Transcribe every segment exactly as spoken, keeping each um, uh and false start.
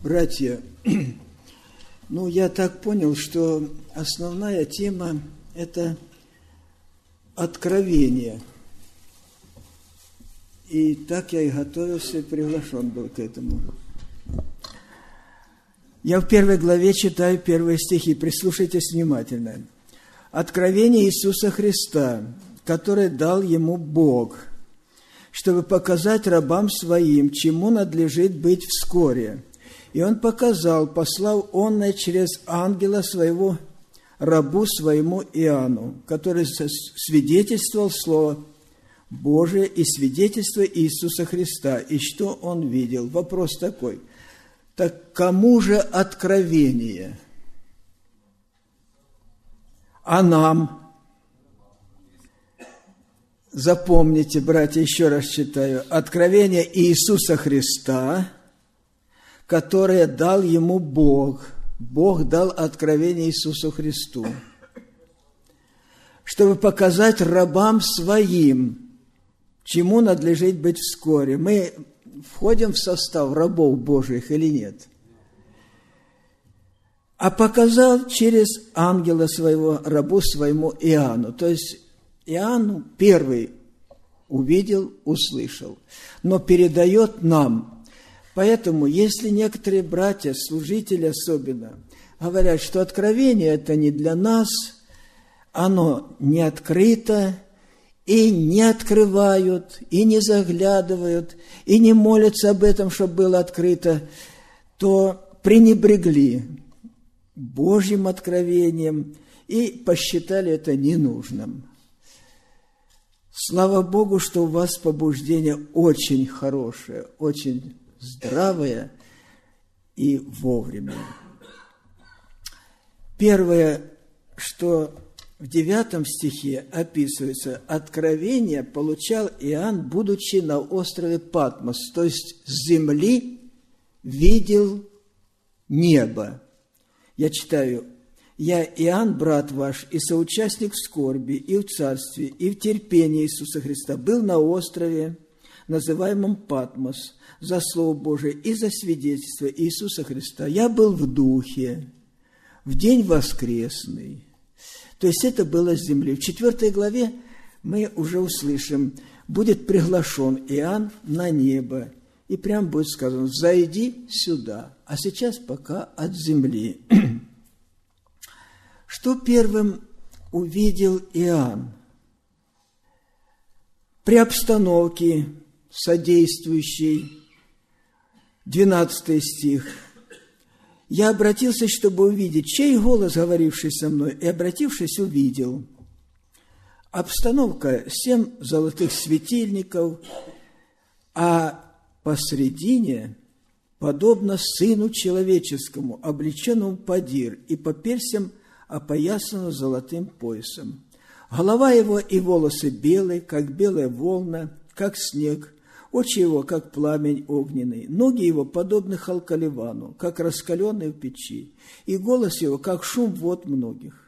Братья, ну, я так понял, что основная тема – это откровение. И так я и готовился, и приглашен был к этому. Я в первой главе читаю первые стихи, прислушайтесь внимательно. «Откровение Иисуса Христа, которое дал Ему Бог, чтобы показать рабам Своим, чему надлежит быть вскоре. И Он показал, послал онное через ангела Своего рабу Своему Иоанну, который свидетельствовал Слово Божие и свидетельство Иисуса Христа, и что Он видел». Вопрос такой: так кому же откровение? А нам? Запомните, братья, еще раз читаю. Откровение Иисуса Христа, которое дал Ему Бог. Бог дал откровение Иисусу Христу, чтобы показать рабам Своим, чему надлежит быть вскоре. Мы входим в состав рабов Божьих или нет? А показал через ангела Своего рабу Своему Иоанну. То есть Иоанн первый увидел, услышал, но передает нам. Поэтому, если некоторые братья, служители особенно, говорят, что откровение это не для нас, оно не открыто, и не открывают, и не заглядывают, и не молятся об этом, чтобы было открыто, то пренебрегли Божьим откровением и посчитали это ненужным. Слава Богу, что у вас побуждение очень хорошее, очень здравое и вовремя. Первое, что в девятом стихе описывается: откровение получал Иоанн, будучи на острове Патмос, то есть с земли видел небо. Я читаю: «Я, Иоанн, брат ваш, и соучастник в скорби, и в царстве, и в терпении Иисуса Христа, был на острове, называемом Патмос, за Слово Божие и за свидетельство Иисуса Христа. Я был в духе, в день воскресный». То есть это было с земли. В четвертой главе мы уже услышим: будет приглашен Иоанн на небо, и прям будет сказано: «Зайди сюда». А сейчас пока от земли. Что первым увидел Иоанн? При обстановке содействующей, двенадцатый стих. «Я обратился, чтобы увидеть, чей голос, говоривший со мной, и, обратившись, увидел». Обстановка – семь золотых светильников, а посредине, подобно Сыну Человеческому, облеченному подир, и по персям опоясанному золотым поясом. Голова его и волосы белые, как белая волна, как снег, очи его, как пламень огненный, ноги его подобны халкаливану, как раскаленные в печи, и голос его, как шум вод многих.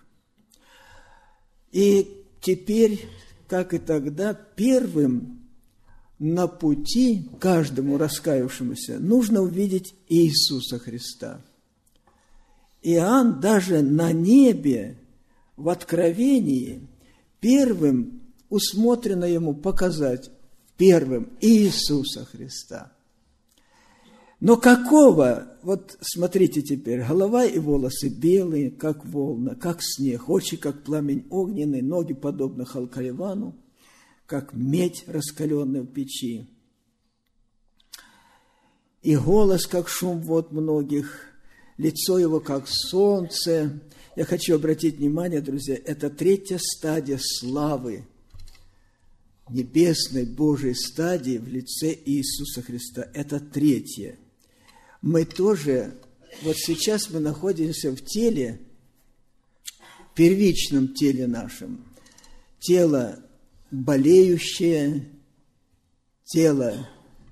И теперь, как и тогда, первым на пути каждому раскаявшемуся нужно увидеть Иисуса Христа. Иоанн даже на небе, в откровении, первым усмотрено ему показать первым Иисуса Христа. Но какого? Вот смотрите теперь: голова и волосы белые, как волна, как снег, очи, как пламень огненный, ноги, подобно халкаливану, как медь, раскаленная в печи, и голос, как шум вод многих, лицо его, как солнце. Я хочу обратить внимание, друзья, это третья стадия славы, небесной Божьей стадии в лице Иисуса Христа. Это третье. Мы тоже, вот сейчас мы находимся в теле, первичном теле нашем. Тело болеющее, тело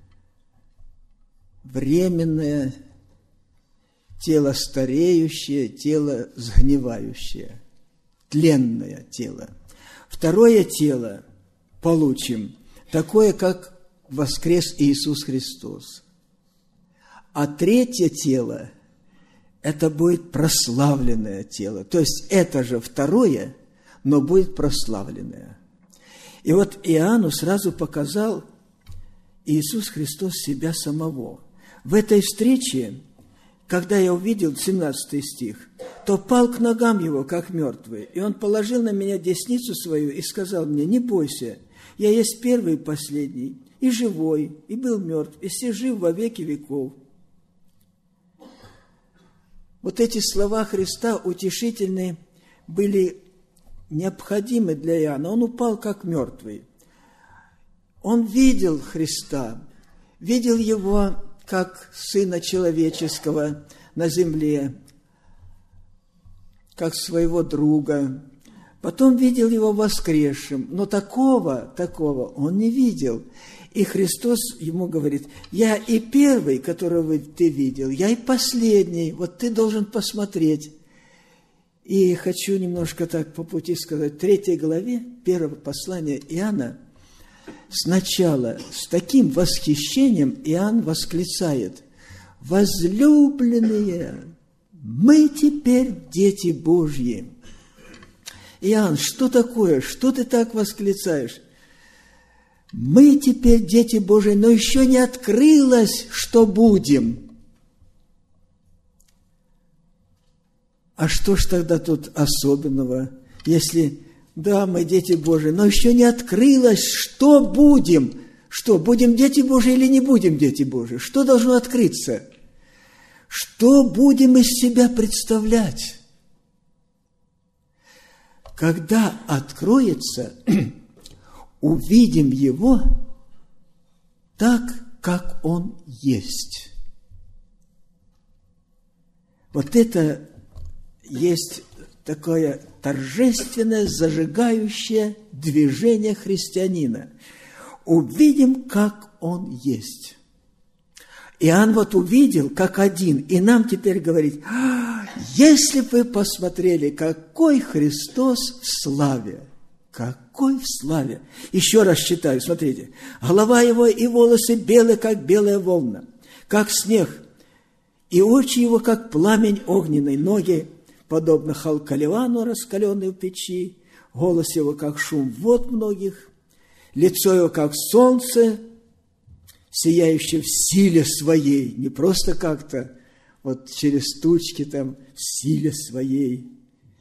временное, тело стареющее, тело сгнивающее, тленное тело. Второе тело получим такое, как воскрес Иисус Христос. А третье тело – это будет прославленное тело. То есть это же второе, но будет прославленное. И вот Иоанну сразу показал Иисус Христос себя самого. В этой встрече, когда я увидел семнадцатый стих, то пал к ногам его, как мертвый, и он положил на меня десницу свою и сказал мне: не бойся, я есть первый и последний, и живой, и был мертв, и все жив во веки веков. Вот эти слова Христа утешительные были необходимы для Иоанна. Он упал как мертвый. Он видел Христа, видел Его как Сына Человеческого на земле, как своего друга. Потом видел Его воскресшим, но такого, такого он не видел. И Христос ему говорит: я и первый, которого ты видел, я и последний, вот ты должен посмотреть. И хочу немножко так по пути сказать, в третьей главе первого послания Иоанна сначала с таким восхищением Иоанн восклицает: возлюбленные, мы теперь дети Божьи. Иоанн, что такое? Что ты так восклицаешь? Мы теперь дети Божьи, но еще не открылось, что будем. А что ж тогда тут особенного, если, да, мы дети Божьи, но еще не открылось, что будем? Что, будем дети Божьи или не будем дети Божьи? Что должно открыться? Что будем из себя представлять? Когда откроется, увидим Его так, как Он есть. Вот это есть такое торжественное, зажигающее движение христианина. Увидим, как Он есть. Иоанн вот увидел, как один, и нам теперь говорит: а, если бы вы посмотрели, какой Христос в славе, какой в славе. Еще раз читаю, смотрите. Голова Его и волосы белые, как белая волна, как снег, и очи Его, как пламень огненный, ноги, подобно халкаливану, раскаленной в печи, голос Его, как шум вод многих, лицо Его, как солнце, сияющее в силе своей, не просто как-то вот через тучки там, в силе своей.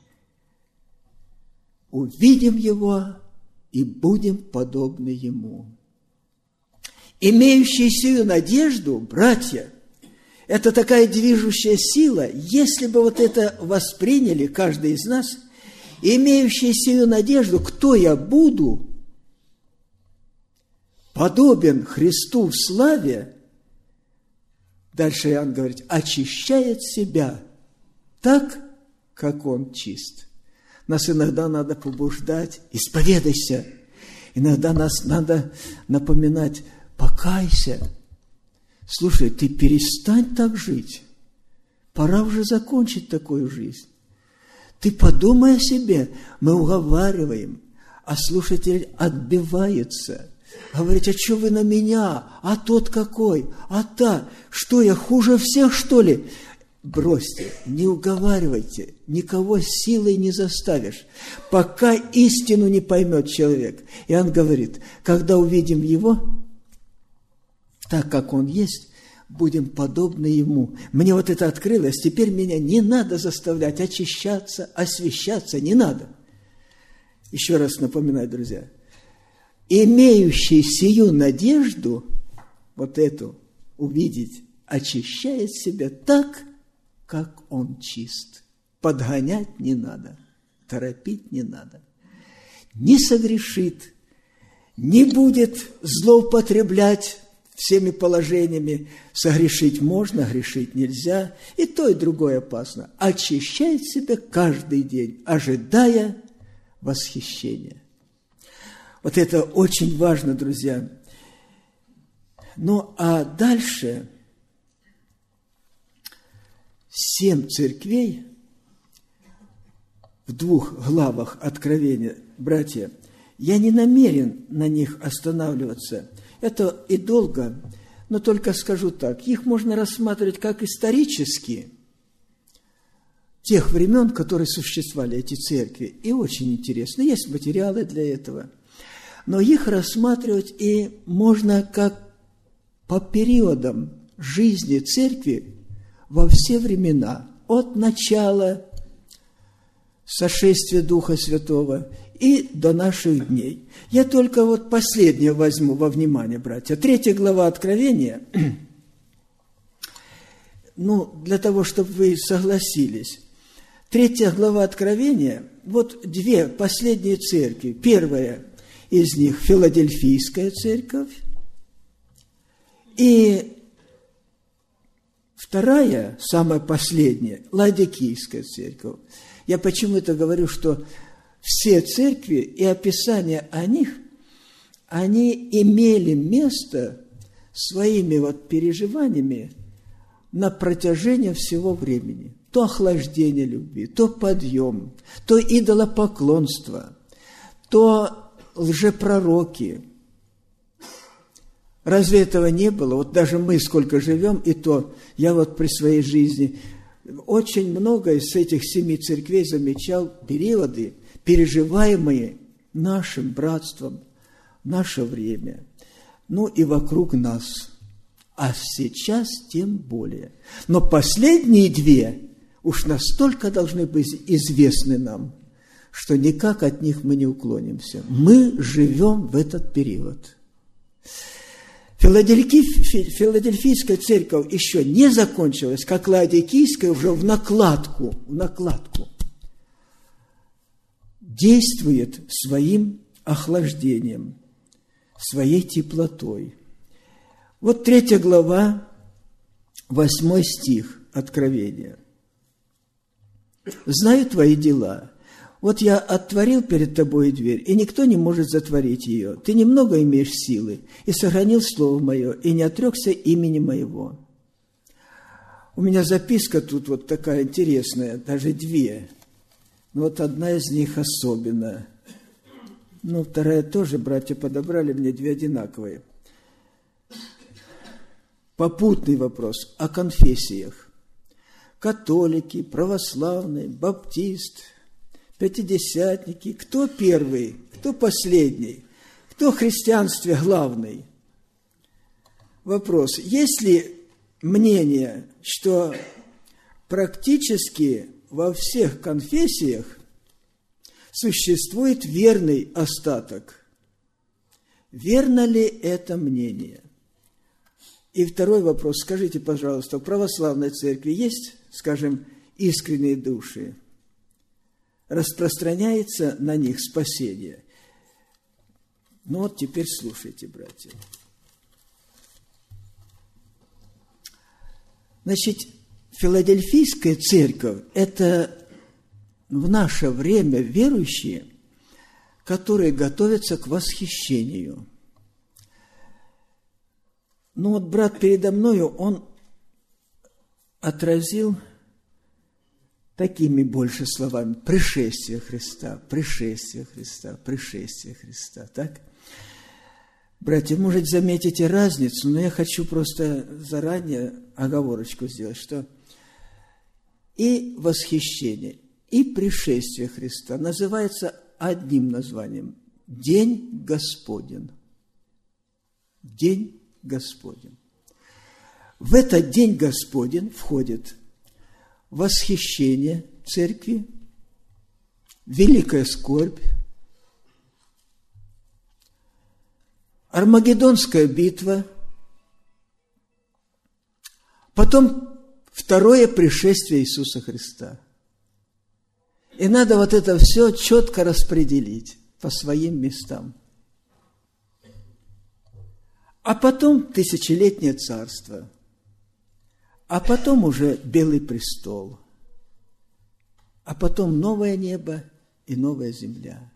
Увидим Его и будем подобны Ему. Имеющие сию надежду, братья, это такая движущая сила, если бы вот это восприняли каждый из нас, имеющие сию надежду, кто я буду, подобен Христу в славе, дальше Иоанн говорит, очищает себя так, как Он чист. Нас иногда надо побуждать, исповедайся. Иногда нас надо напоминать, покайся. Слушай, ты перестань так жить. Пора уже закончить такую жизнь. Ты подумай о себе. Мы уговариваем, а слушатель отбивается. Говорит, а что вы на меня? А тот какой? А та? Что, я хуже всех, что ли? Бросьте, не уговаривайте, никого силой не заставишь, пока истину не поймет человек. Иоанн говорит, когда увидим Его, так как Он есть, будем подобны Ему. Мне вот это открылось, теперь меня не надо заставлять очищаться, освящаться, не надо. Еще раз напоминаю, друзья, имеющий сию надежду, вот эту увидеть, очищает себя так, как Он чист. Подгонять не надо, торопить не надо. Не согрешит, не будет злоупотреблять всеми положениями. Согрешить можно, грешить нельзя. И то, и другое опасно. Очищает себя каждый день, ожидая восхищения. Вот это очень важно, друзья. Ну, а дальше семь церквей в двух главах Откровения, братья, я не намерен на них останавливаться. Это и долго, Но только скажу так, их можно рассматривать как исторические, тех времен, которые существовали, эти церкви. И очень интересно, есть материалы для этого. Но их рассматривать и можно как по периодам жизни церкви во все времена, от начала сошествия Духа Святого и до наших дней. Я только вот последнее возьму во внимание, братья. Третья глава Откровения, ну, для того, чтобы вы согласились. Третья глава Откровения, вот две последние церкви. Первая из них – Филадельфийская церковь, и вторая, самая последняя, Ладикийская церковь. Я почему это говорю, что все церкви и описания о них, они имели место своими вот переживаниями на протяжении всего времени. То охлаждение любви, то подъем, то идолопоклонство, то лжепророки. Разве этого не было? Вот даже мы сколько живем, и то я вот при своей жизни очень много из этих семи церквей замечал периоды, переживаемые нашим братством в наше время, ну и вокруг нас. А сейчас тем более. Но последние две уж настолько должны быть известны нам, что никак от них мы не уклонимся. Мы живем в этот период. Филадельфийская церковь еще не закончилась, как Ладикийская уже в накладку, в накладку действует своим охлаждением, своей теплотой. Вот третья глава, восьмой стих Откровения. «Знаю твои дела. Вот я отворил перед тобой дверь, и никто не может затворить ее. Ты немного имеешь силы, и сохранил слово мое, и не отрекся имени моего». У меня записка тут вот такая интересная, даже две. Но вот одна из них особенно. Ну, вторая тоже, братья подобрали мне две одинаковые. Попутный вопрос о конфессиях. Католики, православные, баптист, пятидесятники. Кто первый, кто последний? Кто в христианстве главный? Вопрос. Есть ли мнение, что практически во всех конфессиях существует верный остаток? Верно ли это мнение? И второй вопрос. Скажите, пожалуйста, в православной церкви есть, скажем, искренние души? Распространяется на них спасение? Ну вот теперь слушайте, братья. Значит, Филадельфийская церковь – это в наше время верующие, которые готовятся к восхищению. Ну вот брат передо мною, он отразил такими больше словами: пришествие Христа, пришествие Христа, пришествие Христа. Так? Братья, может, заметите разницу, но я хочу просто заранее оговорочку сделать, что и восхищение, и пришествие Христа называется одним названием – День Господень. День Господень. В этот День Господень входит восхищение церкви, великая скорбь, Армагеддонская битва, потом второе пришествие Иисуса Христа. И надо вот это все четко распределить по своим местам. А потом тысячелетнее царство, а потом уже белый престол, а потом новое небо и новая земля.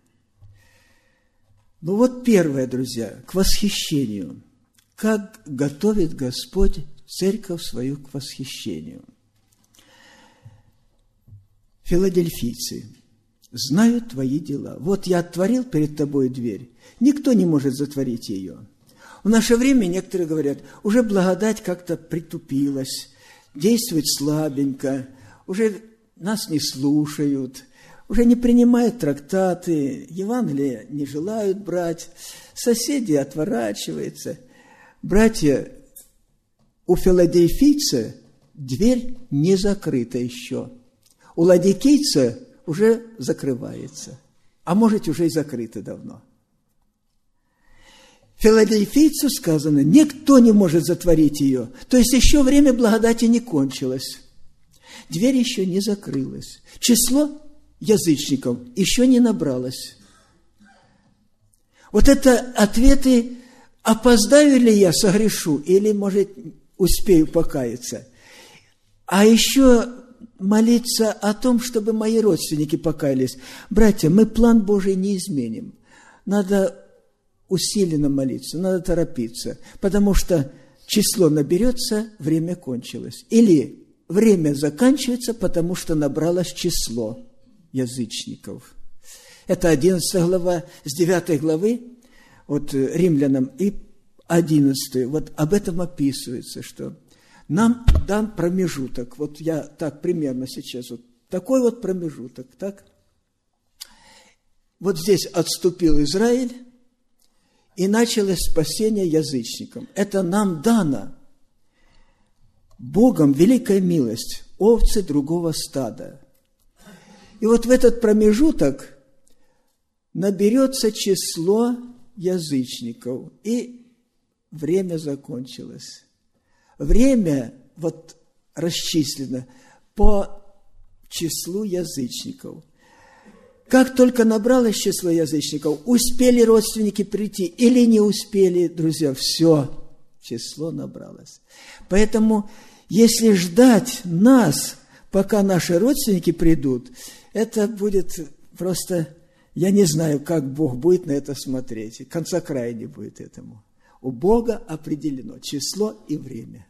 Ну вот первое, друзья, к восхищению. Как готовит Господь церковь свою к восхищению? Филадельфийцы, знаю твои дела. Вот я отворил перед тобой дверь, никто не может затворить ее. В наше время некоторые говорят, уже благодать как-то притупилась, действует слабенько, уже нас не слушают, уже не принимают трактаты, Евангелие не желают брать, соседи отворачиваются. Братья, у филадельфийца дверь не закрыта еще, у ладикийца уже закрывается, а может, уже и закрыта давно. Филадельфийцу сказано, никто не может затворить ее, то есть еще время благодати не кончилось, дверь еще не закрылась, число язычников еще не набралось. Вот это ответы, опоздаю ли я, согрешу, или, может, успею покаяться. А еще молиться о том, чтобы мои родственники покаялись. Братья, мы план Божий не изменим. Надо усиленно молиться, надо торопиться, потому что число наберется, время кончилось. Или время заканчивается, потому что набралось число язычников. Это одиннадцатая глава, с девятой главы, вот Римлянам, и одиннадцатой, вот об этом описывается, что нам дан промежуток, вот я так примерно сейчас, вот такой вот промежуток, так? Вот здесь отступил Израиль, и началось спасение язычникам. Это нам дано Богом великая милость, овцы другого стада. И вот в этот промежуток наберется число язычников, и время закончилось. Время вот расчислено по числу язычников. Как только набралось число язычников, успели родственники прийти или не успели, друзья, все, число набралось. Поэтому, если ждать нас, пока наши родственники придут, это будет просто, я не знаю, как Бог будет на это смотреть. Конца края не будет этому. У Бога определено число и время.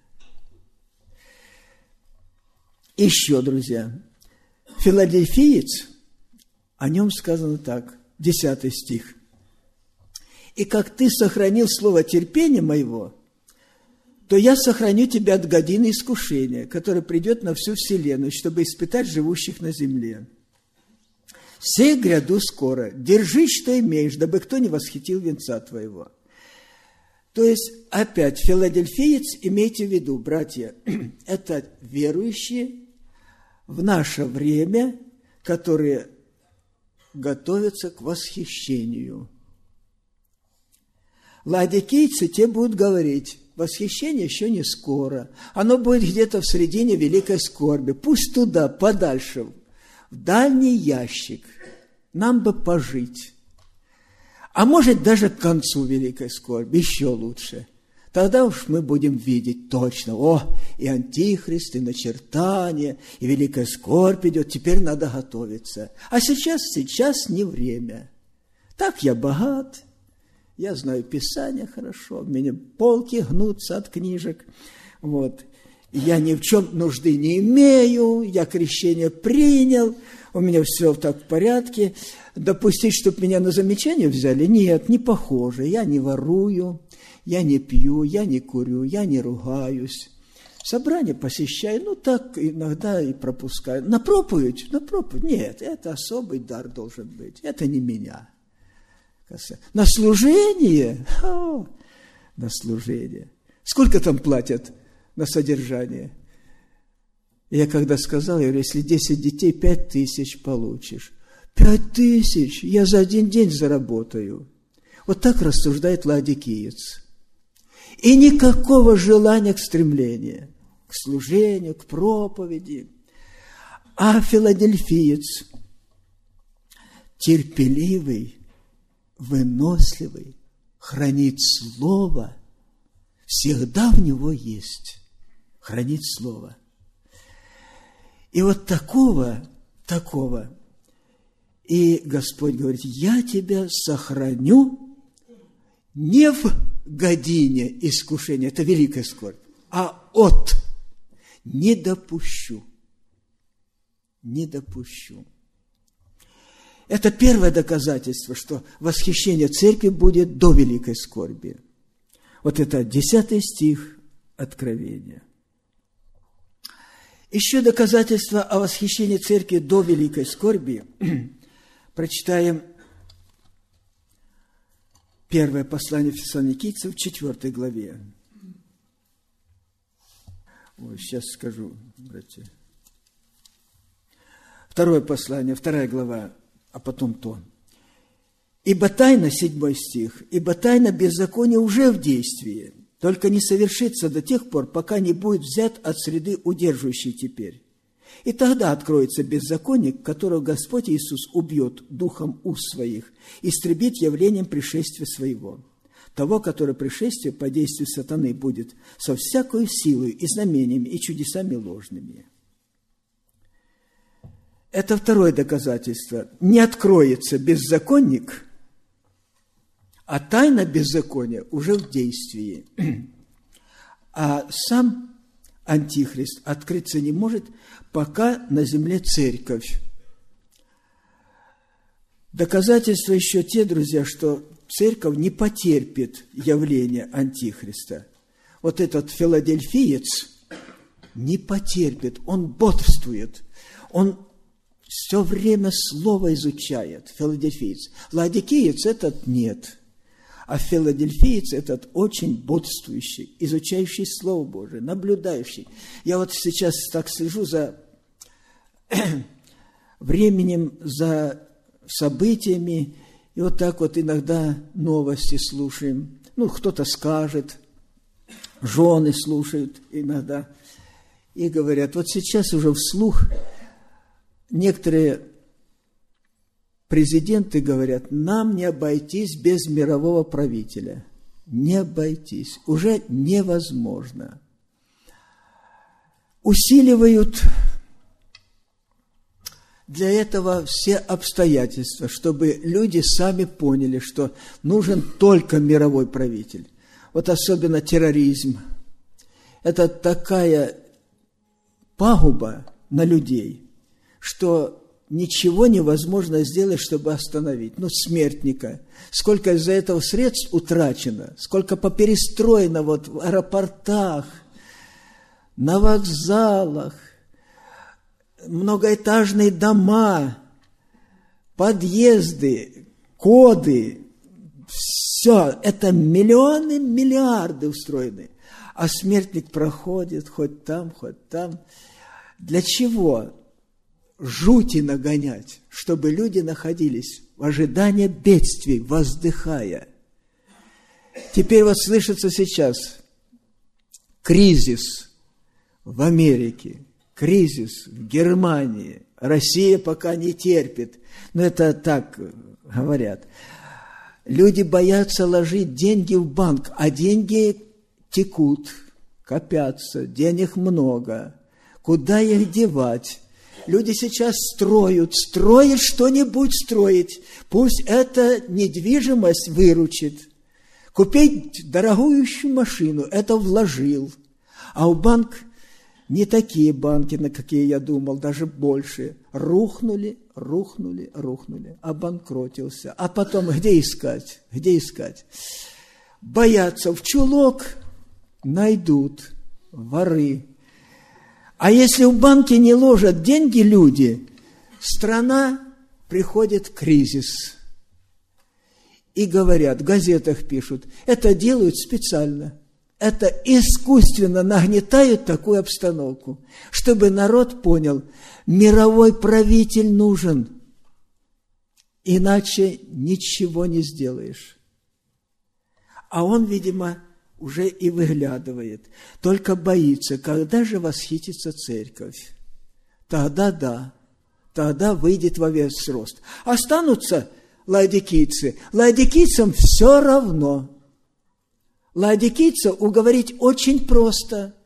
Еще, друзья, филадельфиец, о нем сказано так, десятый стих. «И как ты сохранил слово терпения моего, то я сохраню тебя от годины искушения, которое придет на всю вселенную, чтобы испытать живущих на земле. Сей гряду скоро, держи, что имеешь, дабы кто не восхитил венца твоего». То есть, опять, филадельфиец, имейте в виду, братья, это верующие в наше время, которые готовятся к восхищению. Ладикийцы, те будут говорить, восхищение еще не скоро, оно будет где-то в середине великой скорби, пусть туда, подальше, в дальний ящик, нам бы пожить. А может, даже к концу великой скорби, еще лучше. Тогда уж мы будем видеть точно, о, и антихрист, и начертание, и великая скорбь идет, теперь надо готовиться. А сейчас, сейчас не время. Так я богат, я знаю Писание хорошо, у меня полки гнутся от книжек, вот. Я ни в чем нужды не имею, я крещение принял, у меня все так в порядке. Допустить, чтобы меня на замечание взяли? Нет, не похоже. Я не ворую, я не пью, я не курю, я не ругаюсь. Собрание посещаю, ну так иногда и пропускаю. На проповедь? На проповедь? Нет, это особый дар должен быть. Это не меня. На служение? О, на служение. Сколько там платят на содержание? Я когда сказал, я говорю, если десять детей, пять тысяч получишь. Пять тысяч я за один день заработаю. Вот так рассуждает ладикиец. И никакого желания к стремлению, к служению, к проповеди. А филадельфиец терпеливый, выносливый, хранит слово, всегда в него есть. Хранит слово. И вот такого, такого, и Господь говорит, я тебя сохраню не в године искушения, это великая скорбь, а от, не допущу, не допущу. Это первое доказательство, что восхищение церкви будет до великой скорби. Вот это десятый стих Откровения. Еще доказательство о восхищении церкви до великой скорби. Прочитаем первое послание Фессалоникийцам в четвёртой главе. Ой, сейчас скажу, братья. Второе послание, вторая глава, а потом то. «Ибо тайна», седьмой стих, «ибо тайна беззакония уже в действии, только не совершится до тех пор, пока не будет взят от среды удерживающей теперь. И тогда откроется беззаконник, которого Господь Иисус убьет духом уст своих, истребит явлением пришествия своего, того, которое пришествие по действию сатаны будет со всякой силой и знамениями и чудесами ложными». Это второе доказательство. Не откроется беззаконник, а тайна беззакония уже в действии. А сам Антихрист открыться не может, пока на земле церковь. Доказательства еще те, друзья, что церковь не потерпит явление Антихриста. Вот этот филадельфиец не потерпит, он бодрствует, он все время слово изучает, филадельфиец. Ладикиец этот нет, а филадельфиец этот очень бодрствующий, изучающий Слово Божие, наблюдающий. Я вот сейчас так слежу за временем, за событиями, и вот так вот иногда новости слушаем. Ну, кто-то скажет, жены слушают иногда, и говорят, вот сейчас уже вслух некоторые президенты говорят, нам не обойтись без мирового правителя. Не обойтись. Уже невозможно. Усиливают для этого все обстоятельства, чтобы люди сами поняли, что нужен только мировой правитель. Вот особенно терроризм. Это такая пагуба на людей, что ничего невозможно сделать, чтобы остановить. Ну, смертника. Сколько из-за этого средств утрачено, сколько поперестроено вот в аэропортах, на вокзалах, многоэтажные дома, подъезды, коды. Все, это миллионы, миллиарды устроены. А смертник проходит хоть там, хоть там. Для чего? Жути нагонять, чтобы люди находились в ожидании бедствий, воздыхая. Теперь вот слышится сейчас кризис в Америке, кризис в Германии. Россия пока не терпит. Но это так говорят. Люди боятся ложить деньги в банк, а деньги текут, копятся, денег много. Куда их девать? Люди сейчас строят, строят что-нибудь строить. Пусть эта недвижимость выручит. Купить дорогущую машину, это вложил. А у банк не такие банки, на какие я думал, даже больше. Рухнули, рухнули, рухнули, обанкротился. А потом где искать? Где искать? Боятся, в чулок найдут воры. А если в банке не ложат деньги люди, страна приходит кризис. И говорят, в газетах пишут, это делают специально. Это искусственно нагнетают такую обстановку, чтобы народ понял, мировой правитель нужен, иначе ничего не сделаешь. А он, видимо, уже и выглядывает, только боится, когда же восхитится церковь. Тогда да, тогда выйдет во весь рост. Останутся лаодикийцы, лаодикийцам все равно. Лаодикийца уговорить очень просто.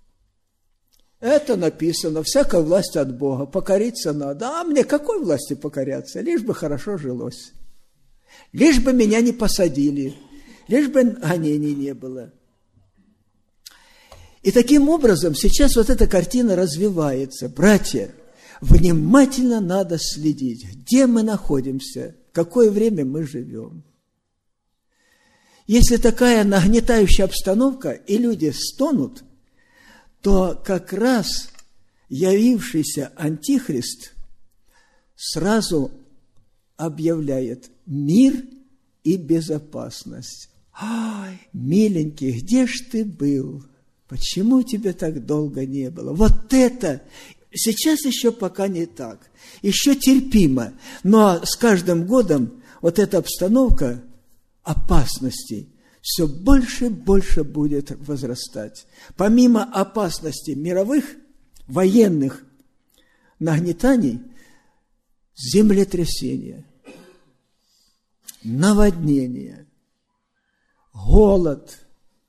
Это написано, всякая власть от Бога, покориться надо. А мне какой власти покоряться? Лишь бы хорошо жилось. Лишь бы меня не посадили. Лишь бы гонений не было. И таким образом сейчас вот эта картина развивается. Братья, внимательно надо следить, где мы находимся, в какое время мы живем. Если такая нагнетающая обстановка, и люди стонут, то как раз явившийся Антихрист сразу объявляет мир и безопасность. Ай, миленький, где ж ты был? Почему тебя так долго не было? Вот это сейчас еще пока не так, еще терпимо, но с каждым годом вот эта обстановка опасностей все больше и больше будет возрастать. Помимо опасностей мировых, военных нагнетаний, землетрясения, наводнения, голод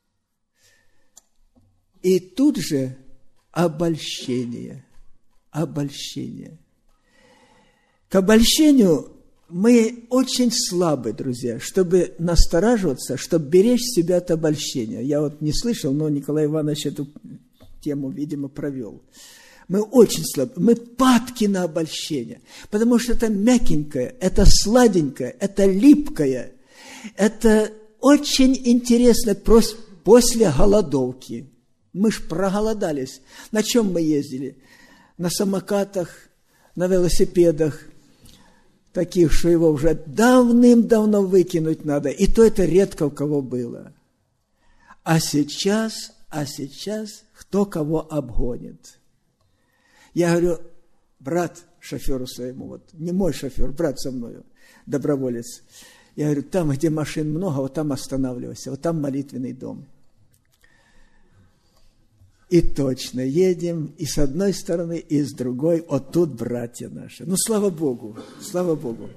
и тут же обольщение. Обольщение. К обольщению мы очень слабы, друзья, чтобы настораживаться, чтобы беречь себя от обольщения. Я вот не слышал, но Николай Иванович эту тему, видимо, провел. Мы очень слабы, мы падки на обольщение, потому что это мягенькое, это сладенькое, это липкое, это очень интересно просто после голодовки. Мы ж проголодались. На чем мы ездили? На самокатах, на велосипедах, таких, что его уже давным-давно выкинуть надо. И то это редко у кого было. А сейчас, а сейчас кто кого обгонит. Я говорю, брат шоферу своему, вот не мой шофер, брат со мною, доброволец. Я говорю, там, где машин много, вот там останавливайся, вот там молитвенный дом. И точно едем и с одной стороны, и с другой. Вот тут братья наши. Ну, слава Богу, слава Богу.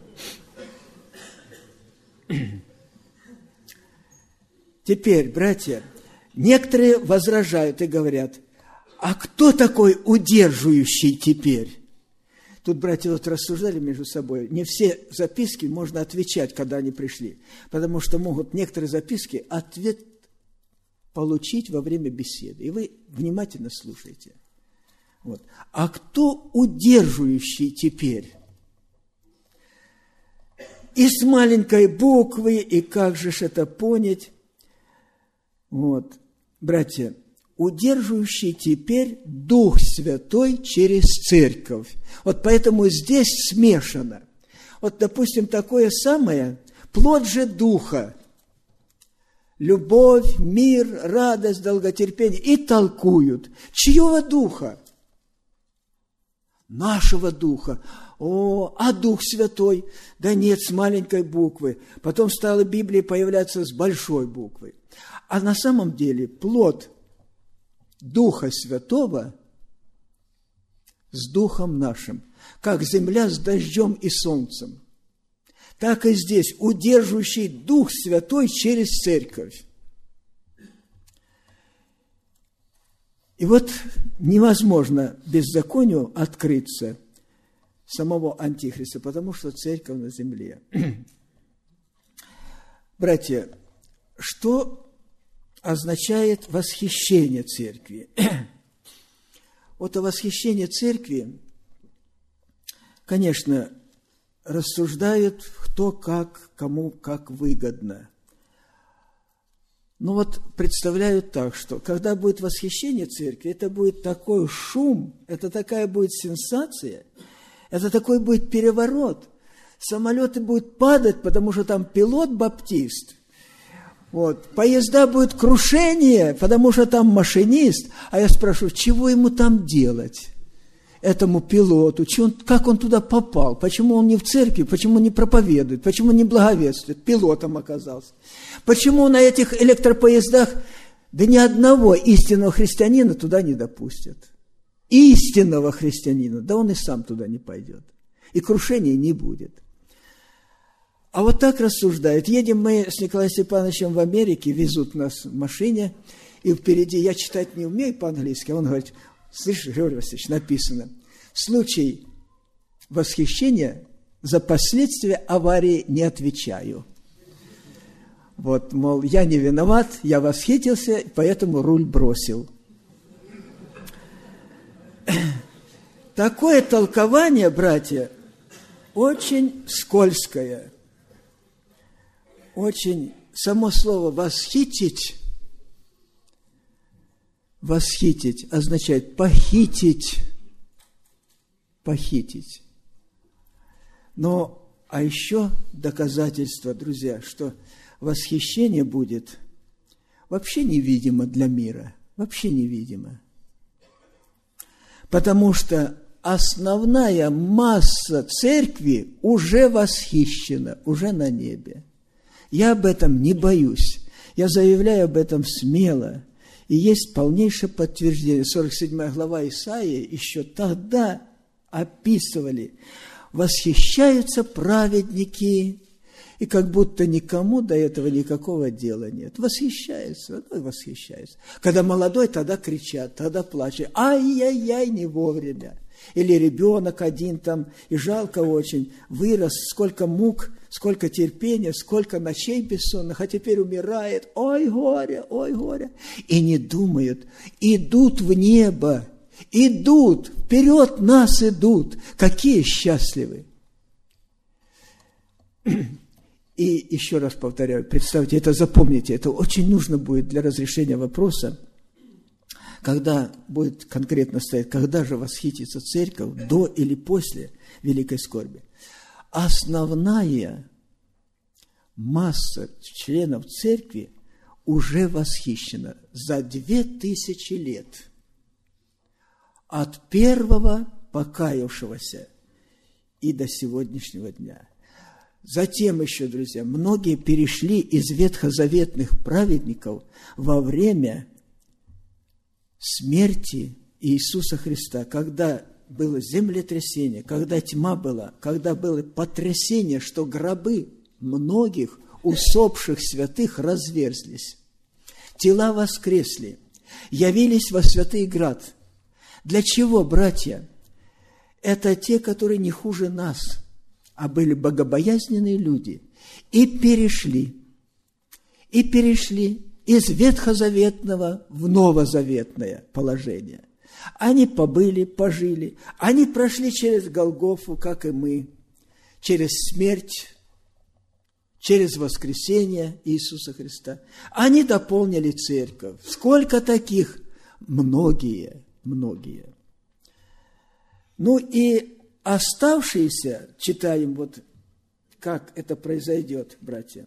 Теперь, братья, некоторые возражают и говорят, а кто такой удерживающий теперь? Тут братья вот рассуждали между собой. Не все записки можно отвечать, когда они пришли. Потому что могут некоторые записки ответ получить во время беседы. И вы внимательно слушайте. Вот. А кто удерживающий теперь? И с маленькой буквы, и как же ж это понять? Вот, братья, удерживающий теперь Дух Святой через Церковь. Вот поэтому здесь смешано. Вот, допустим, такое самое, плод же Духа. Любовь, мир, радость, долготерпение. И толкуют. Чьего духа? Нашего духа. О, а Дух Святой? Да нет, с маленькой буквы. Потом стала Библия появляться с большой буквы. А на самом деле плод Духа Святого с Духом нашим. Как земля с дождем и солнцем. Так и здесь, удерживающий Дух Святой через Церковь. И вот невозможно беззаконию открыться самого Антихриста, потому что Церковь на земле. Братья, что означает восхищение Церкви? Вот о восхищении Церкви, конечно, рассуждают кто как, кому как выгодно. Но вот представляют так, что когда будет восхищение Церкви, это будет такой шум, это такая будет сенсация, это такой будет переворот. Самолеты будут падать, потому что там пилот баптист. Вот. Поезда будет крушение, потому что там машинист. А я спрашиваю, чего ему там делать? Этому пилоту, он, как он туда попал, почему он не в церкви, почему не проповедует, почему не благовествует, пилотом оказался. Почему на этих электропоездах, да ни одного истинного христианина туда не допустят. Истинного христианина, да он и сам туда не пойдет. И крушения не будет. А вот так рассуждают. Едем мы с Николаем Степановичем в Америке, везут нас в машине, и впереди, я читать не умею по-английски, он говорит, слышишь, Григорий Васильевич, написано, случай восхищения за последствия аварии не отвечаю. Вот, мол, я не виноват, я восхитился, поэтому руль бросил. Такое толкование, братья, очень скользкое, очень само слово «восхитить», «восхитить» означает «похитить», «похитить». Но, а еще доказательство, друзья, что восхищение будет вообще невидимо для мира, вообще невидимо. Потому что основная масса церкви уже восхищена, уже на небе. Я об этом не боюсь, я заявляю об этом смело. И есть полнейшее подтверждение. сорок седьмая глава Исаии еще тогда описывали. Восхищаются праведники, и как будто никому до этого никакого дела нет. Восхищаются, ну и восхищаются. Когда молодой, тогда кричат, тогда плачут. Ай-яй-яй, не вовремя. Или ребенок один там, и жалко очень, вырос, сколько мук, сколько терпения, сколько ночей бессонных, а теперь умирает. Ой, горе, ой, горе. И не думают, идут в небо, идут, вперед нас идут. Какие счастливы. И еще раз повторяю, представьте, это запомните, это очень нужно будет для разрешения вопроса, когда будет конкретно стоять, когда же восхитится церковь, до или после великой скорби. Основная масса членов церкви уже восхищена за две тысячи лет. От первого покаявшегося и до сегодняшнего дня. Затем еще, друзья, многие перешли из ветхозаветных праведников во время смерти Иисуса Христа, когда было землетрясение, когда тьма была, когда было потрясение, что гробы многих усопших святых разверзлись. Тела воскресли, явились во святый град. Для чего, братья? Это те, которые не хуже нас, а были богобоязненные люди, и перешли, и перешли из ветхозаветного в новозаветное положение. Они побыли, пожили, они прошли через Голгофу, как и мы, через смерть, через воскресение Иисуса Христа. Они дополнили церковь. Сколько таких? Многие, многие. Ну и оставшиеся, читаем вот, как это произойдет, братья.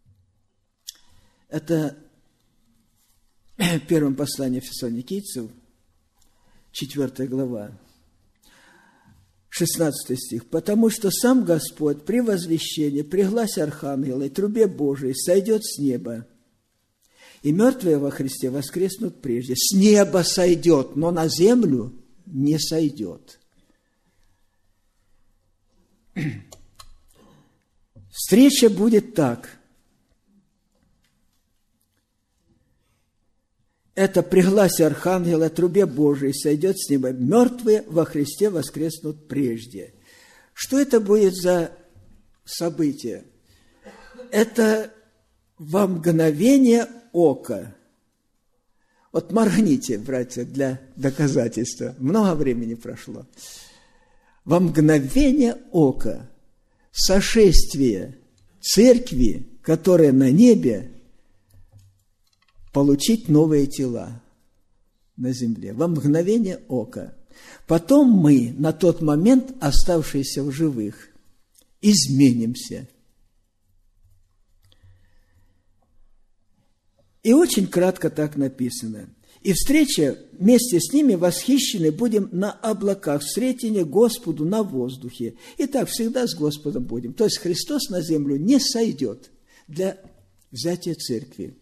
Это в первом послании Фессалоникийцев, четвёртая глава, шестнадцатый стих. «Потому что сам Господь при возвещении, при гласе архангела и трубе Божией сойдет с неба, и мертвые во Христе воскреснут прежде». С неба сойдет, но на землю не сойдет. Встреча будет так. Это при гласе архангела, трубе Божией сойдет с неба. Мертвые во Христе воскреснут прежде. Что это будет за событие? Это во мгновение ока. Вот моргните, братья, для доказательства. Много времени прошло. Во мгновение ока сошествие церкви, которая на небе, получить новые тела на земле. Во мгновение ока. Потом мы, на тот момент оставшиеся в живых, изменимся. И очень кратко так написано. «И встреча вместе с ними восхищены будем на облаках, встретение Господу на воздухе». И так всегда с Господом будем. То есть Христос на землю не сойдет для взятия церкви.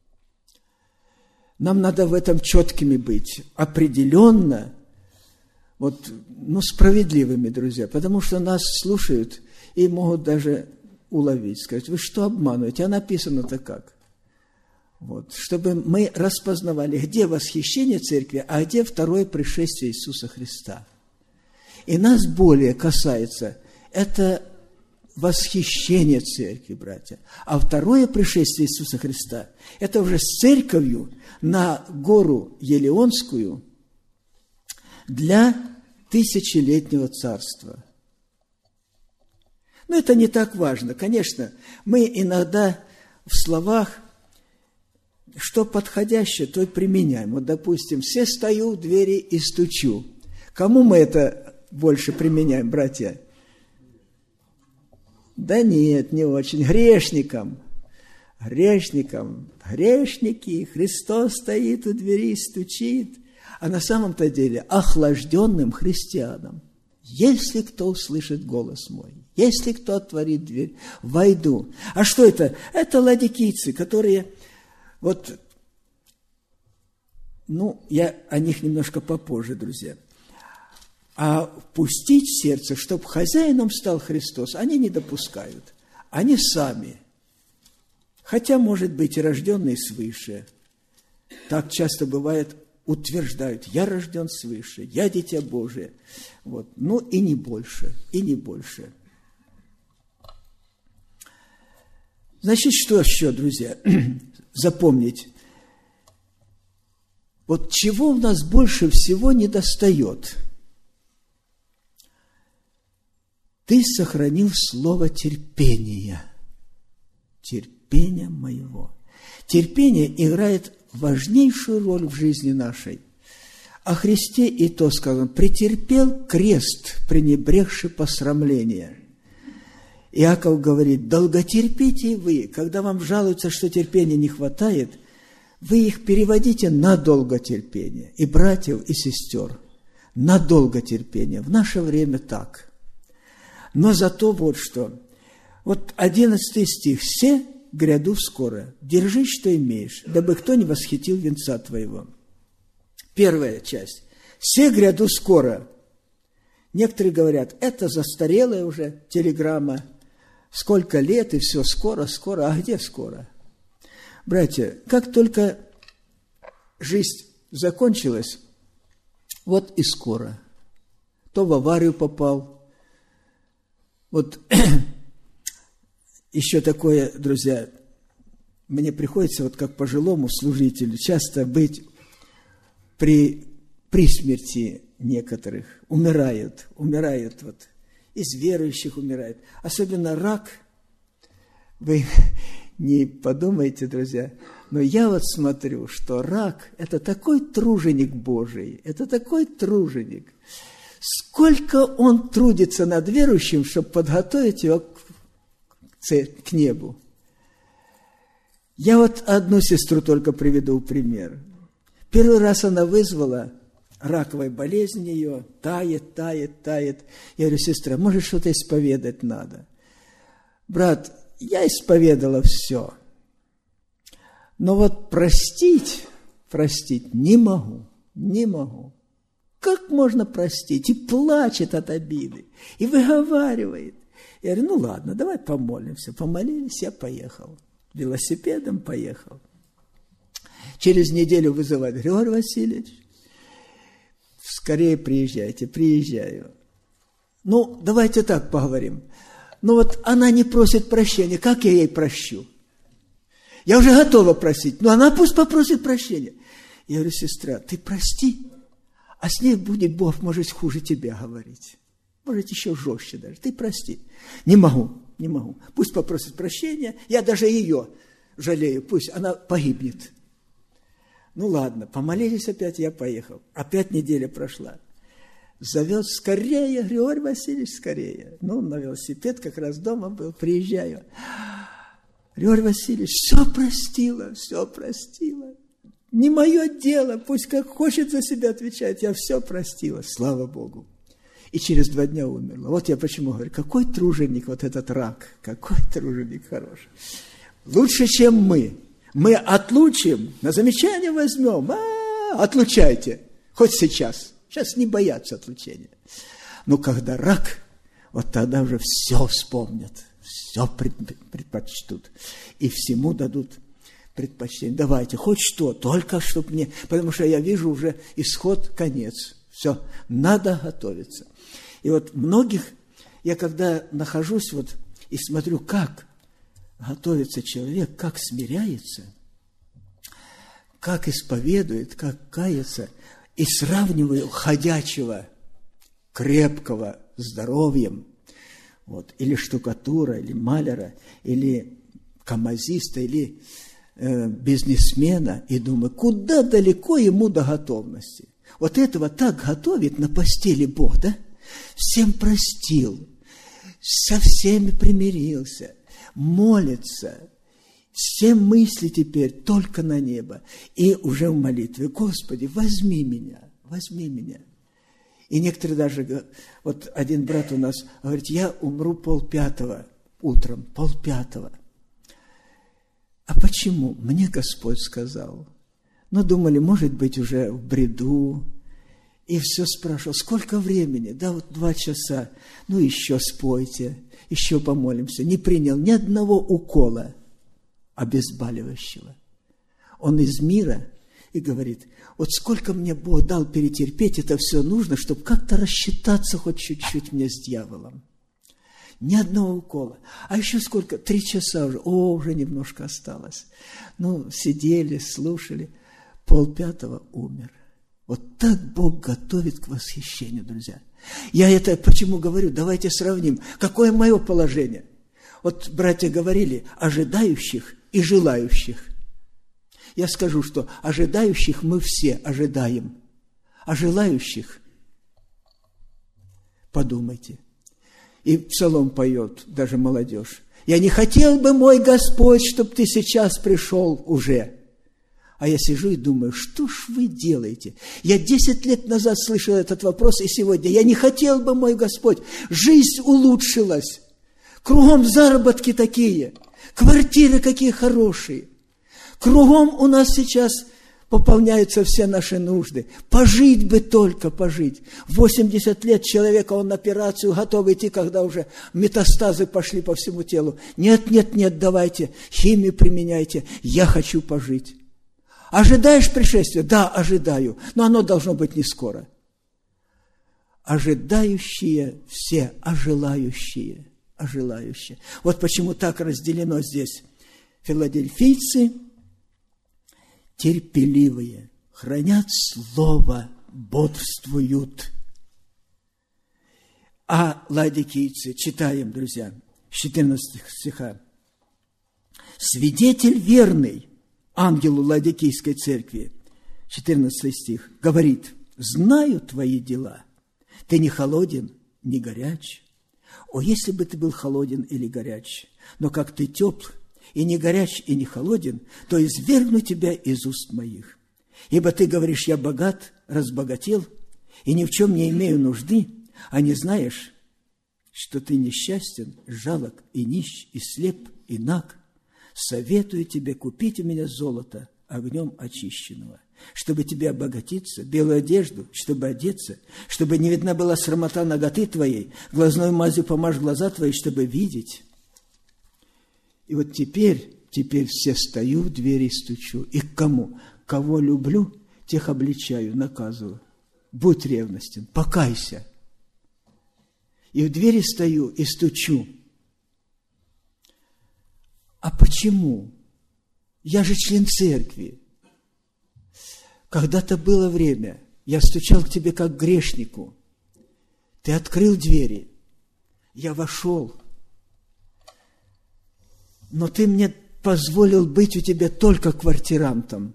Нам надо в этом четкими быть, определенно, вот, ну, справедливыми, друзья, потому что нас слушают и могут даже уловить, сказать: вы что обманываете, а написано-то как? Вот, чтобы мы распознавали, где восхищение церкви, а где второе пришествие Иисуса Христа. И нас более касается это восхищение церкви, братья. А второе пришествие Иисуса Христа – это уже с церковью на гору Елеонскую для тысячелетнего царства. Но это не так важно. Конечно, мы иногда в словах, что подходящее, то и применяем. Вот, допустим, «все стою у двери и стучу». Кому мы это больше применяем, братья? Да нет, не очень. Грешникам. Грешникам. Грешники. Христос стоит у двери и стучит. А на самом-то деле охлажденным христианам. Если кто услышит голос мой, если кто отворит дверь, войду. А что это? Это ладикийцы, которые... Вот, ну, я о них немножко попозже, друзья. А впустить в сердце, чтобы хозяином стал Христос, они не допускают. Они сами, хотя, может быть, и рожденные свыше, так часто бывает, утверждают: я рожден свыше, я дитя Божие. Вот. Ну, и не больше, и не больше. Значит, что еще, друзья, запомнить? Вот чего у нас больше всего недостает? Ты сохранил слово терпения. Терпения моего. Терпение играет важнейшую роль в жизни нашей. О Христе и то сказано: претерпел крест, пренебрегши посрамление. Иаков говорит: долготерпите вы, когда вам жалуются, что терпения не хватает, вы их переводите на долготерпение. И братьев, и сестер, на долготерпение. В наше время так. Но зато вот что. Вот одиннадцатый стих. «Все гряду скоро, держи, что имеешь, дабы кто не восхитил венца твоего». Первая часть. «Все гряду скоро». Некоторые говорят, это застарелая уже телеграмма. Сколько лет, и все скоро, скоро. А где скоро? Братья, как только жизнь закончилась, вот и скоро. То в аварию попал. Вот еще такое, друзья, мне приходится, вот как пожилому служителю, часто быть при, при смерти некоторых. Умирают, умирают, вот, из верующих умирают. Особенно рак, вы не подумайте, друзья, но я вот смотрю, что рак – это такой труженик Божий, это такой труженик. Сколько он трудится над верующим, чтобы подготовить его к, к небу. Я вот одну сестру только приведу в пример. Первый раз она вызвала раковая болезнь ее, тает, тает, тает. Я говорю: сестра, может, что-то исповедать надо? Брат, я исповедала все. Но вот простить, простить не могу, не могу. Как можно простить? И плачет от обиды, и выговаривает. Я говорю: ну ладно, давай помолимся. Помолились, я поехал. Велосипедом поехал. Через неделю вызывают: Григорий Васильевич, скорее приезжайте. Приезжаю. Ну, давайте так поговорим. Ну вот она не просит прощения, как я ей прощу? Я уже готова просить, но она пусть попросит прощения. Я говорю: сестра, ты прости, а с ней будет Бог, может, хуже тебя говорить. Может, еще жестче даже. Ты прости. Не могу, не могу. Пусть попросит прощения, я даже ее жалею, пусть она погибнет. Ну ладно, помолились опять, я поехал. Опять неделя прошла. Зовет: скорее, Григорий Васильевич, скорее. Ну, на велосипед как раз дома был, приезжаю. Григорий Васильевич, все простила, все простила. Не мое дело, пусть как хочет за себя отвечать, я все простила, слава Богу. И через два дня умерла. Вот я почему говорю, какой труженик вот этот рак, какой труженик хороший. Лучше, чем мы. Мы отлучим, на замечание возьмем, а, отлучайте, хоть сейчас. Сейчас не боятся отлучения. Но когда рак, вот тогда уже все вспомнят, все предпочтут. И всему дадут предпочтение. Давайте, хоть что, только чтобы мне, потому что я вижу уже исход, конец. Все, надо готовиться. И вот многих, я когда нахожусь вот и смотрю, как готовится человек, как смиряется, как исповедует, как кается, и сравниваю ходячего, крепкого, здоровьем, вот, или штукатура, или маляра, или камазиста или э, бизнесмена и думаю, куда далеко ему до готовности. Вот этого так готовит на постели Бог, да? Всем простил, со всеми примирился, молится, все мысли теперь только на небо. И уже в молитве, Господи, возьми меня, возьми меня. И некоторые даже, вот один брат у нас говорит, я умру полпятого утром, полпятого. А почему? Мне Господь сказал. Но думали, может быть, уже в бреду. И все спрашивал, сколько времени? Да, вот два часа. Ну, еще спойте, еще помолимся. Не принял ни одного укола обезболивающего. Он из мира и говорит, вот сколько мне Бог дал перетерпеть, это все нужно, чтобы как-то рассчитаться хоть чуть-чуть мне с дьяволом. Ни одного укола. А еще сколько? Три часа уже. О, уже немножко осталось. Ну, сидели, слушали. Полпятого умер. Вот так Бог готовит к восхищению, друзья. Я это почему говорю? Давайте сравним. Какое мое положение? Вот братья говорили, ожидающих и желающих. Я скажу, что ожидающих мы все ожидаем, а желающих подумайте. И псалом поет даже молодежь. Я не хотел бы, мой Господь, чтобы ты сейчас пришел уже. А я сижу и думаю, что ж вы делаете? Я десять лет назад слышал этот вопрос, и сегодня я не хотел бы, мой Господь, жизнь улучшилась. Кругом заработки такие, квартиры какие хорошие. Кругом у нас сейчас пополняются все наши нужды. Пожить бы только, пожить. восемьдесят лет человека, он на операцию готов идти, когда уже метастазы пошли по всему телу. Нет, нет, нет, давайте, химию применяйте, я хочу пожить. Ожидаешь пришествия? Да, ожидаю, но оно должно быть не скоро. Ожидающие все, а желающие, а желающие. Вот почему так разделено здесь. Филадельфийцы терпеливые, хранят слово, бодрствуют. А ладикийцы, читаем, друзья, с четырнадцатого стиха. Свидетель верный ангелу Ладикийской церкви, четырнадцатый стих, говорит, знаю твои дела, ты не холоден, не горяч. О, если бы ты был холоден или горяч, но как ты тепл, и не горяч, и не холоден, то извергну тебя из уст моих. Ибо ты говоришь, я богат, разбогател, и ни в чем не имею нужды, а не знаешь, что ты несчастен, жалок, и нищ, и слеп, и наг. Советую тебе купить у меня золото огнем очищенного, чтобы тебе обогатиться, белую одежду, чтобы одеться, чтобы не видна была срамота наготы твоей, глазной мазью помажь глаза твои, чтобы видеть. И вот теперь, теперь все стою в двери и стучу. И к кому? Кого люблю, тех обличаю, наказываю. Будь ревностен, покайся. И в двери стою и стучу. А почему? Я же член церкви. Когда-то было время, я стучал к тебе как к грешнику. Ты открыл двери, я вошел. Но ты мне позволил быть у тебя только квартирантом,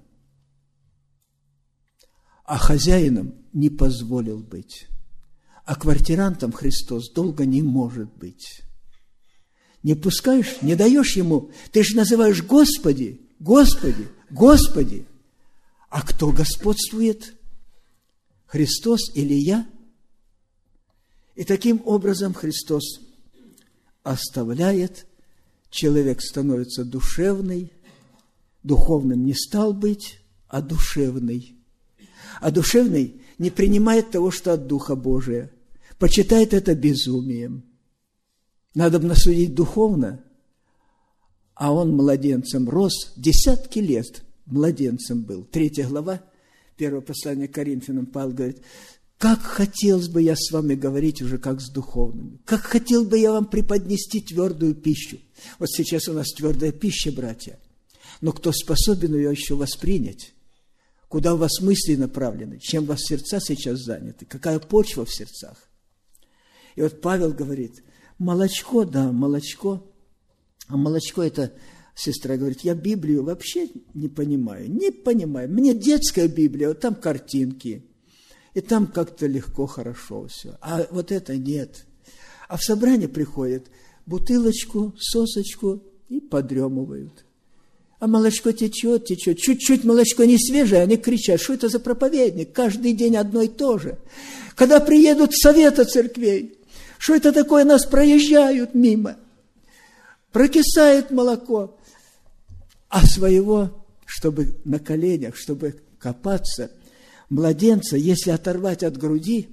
а хозяином не позволил быть. А квартирантом Христос долго не может быть. Не пускаешь, не даешь ему, ты же называешь Господи, Господи, Господи. А кто господствует? Христос или я? И таким образом Христос оставляет, человек становится душевный, духовным не стал быть, а душевный. А душевный не принимает того, что от Духа Божия, почитает это безумием. Надо бы насудить духовно, а он младенцем рос, десятки лет младенцем был. Третья глава, первое послание к Коринфянам, Павел говорит, как хотелось бы я с вами говорить уже как с духовными, как хотел бы я вам преподнести твердую пищу. Вот сейчас у нас твердая пища, братья, но кто способен ее еще воспринять? Куда у вас мысли направлены? Чем у вас сердца сейчас заняты? Какая почва в сердцах? И вот Павел говорит, молочко, да, молочко, а молочко – это Сестра говорит, я Библию вообще не понимаю, не понимаю. Мне детская Библия, вот там картинки, и там как-то легко, хорошо все. А вот это нет. А в собрание приходят, бутылочку, сосочку и подремывают. А молочко течет, течет. Чуть-чуть молочко не свежее, они кричат, что это за проповедник? Каждый день одно и то же. Когда приедут советы церквей, что это такое, нас проезжают мимо. Прокисает молоко. А своего, чтобы на коленях, чтобы копаться, младенца, если оторвать от груди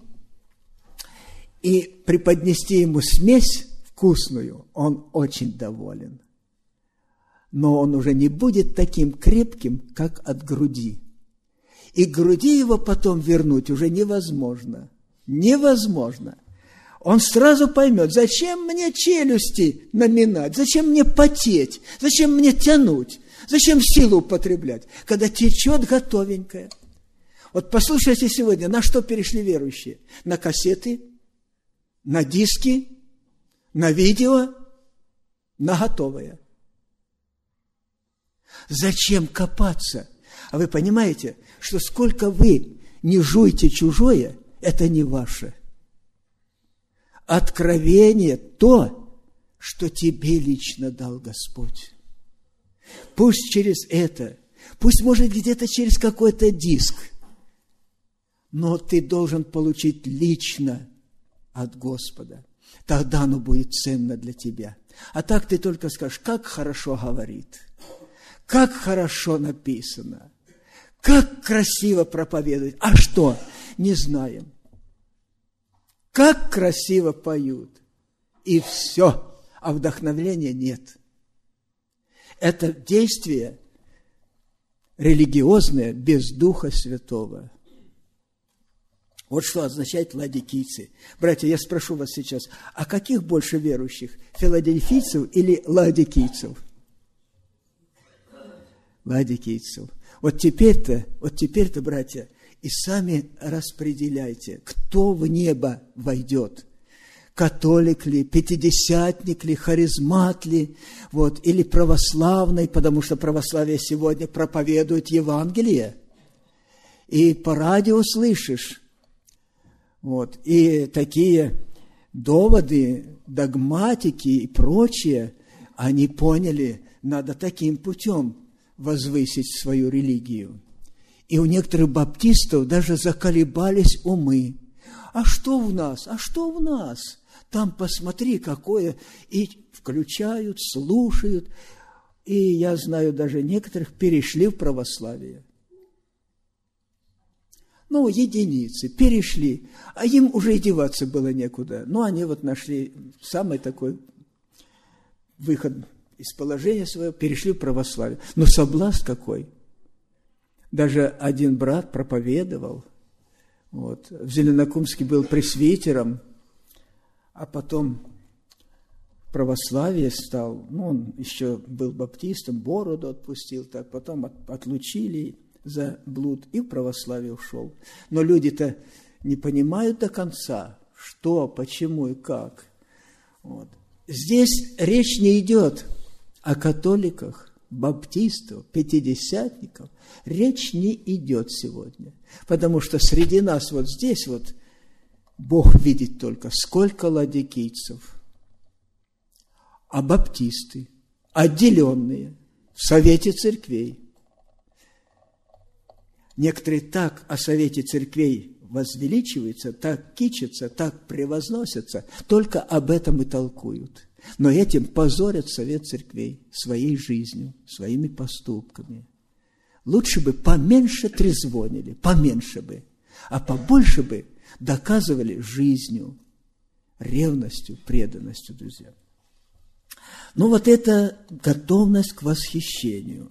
и преподнести ему смесь вкусную, он очень доволен. Но он уже не будет таким крепким, как от груди. И к груди его потом вернуть уже невозможно. Невозможно. Он сразу поймет, зачем мне челюсти наминать, зачем мне потеть, зачем мне тянуть, зачем силу употреблять, когда течет готовенькое. Вот послушайте сегодня, на что перешли верующие? На кассеты, на диски, на видео, на готовое. Зачем копаться? А вы понимаете, что сколько вы не жуйте чужое, это не ваше. Откровение то, что тебе лично дал Господь. Пусть через это, пусть может где-то через какой-то диск, но ты должен получить лично от Господа. Тогда оно будет ценно для тебя. А так ты только скажешь, как хорошо говорит, как хорошо написано, как красиво проповедует. А что? Не знаем. Как красиво поют. И все. А вдохновения нет. Это действие религиозное без Духа Святого. Вот что означает ладикийцы. Братья, я спрошу вас сейчас, а каких больше верующих? Филадельфийцев или ладикийцев? Ладикийцев. Вот теперь-то, вот теперь-то, братья, и сами распределяйте, кто в небо войдет. Католик ли, пятидесятник ли, харизмат ли, вот, или православный, потому что православие сегодня проповедует Евангелие. И по радио слышишь, вот, и такие доводы, догматики и прочее, они поняли, надо таким путем возвысить свою религию. И у некоторых баптистов даже заколебались умы. А что в нас? А что в нас? Там посмотри, какое. И включают, слушают. И я знаю, даже некоторых перешли в православие. Ну, единицы перешли. А им уже и деваться было некуда. Но они вот нашли самый такой выход из положения своего, перешли в православие. Но соблазн какой! Даже один брат проповедовал, вот, в Зеленокумске был пресвитером, а потом в православие стал, ну, он еще был баптистом, бороду отпустил, так, потом от, отлучили за блуд и в православие ушел. Но люди-то не понимают до конца, что, почему и как. Вот. Здесь речь не идет о католиках, баптистов, пятидесятников. Речь не идет сегодня. Потому что среди нас вот здесь вот Бог видит только, сколько ладикийцев. А баптисты, отделенные в совете церквей. Некоторые так о совете церквей возвеличиваются, так кичатся, так превозносятся, только об этом и толкуют. Но этим позорят совет церквей своей жизнью, своими поступками. Лучше бы поменьше трезвонили, поменьше бы, а побольше бы доказывали жизнью, ревностью, преданностью, друзья. Ну вот это готовность к восхищению.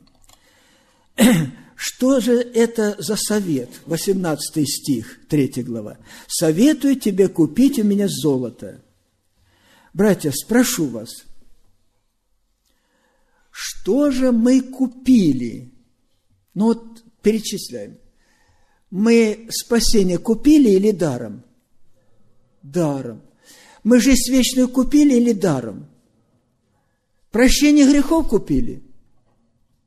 Что же это за совет? восемнадцатый стих, третья глава. «Советую тебе купить у меня золото». Братья, спрошу вас, что же мы купили? Ну вот перечисляем. Мы спасение купили или даром? Даром. Мы жизнь вечную купили или даром? Прощение грехов купили?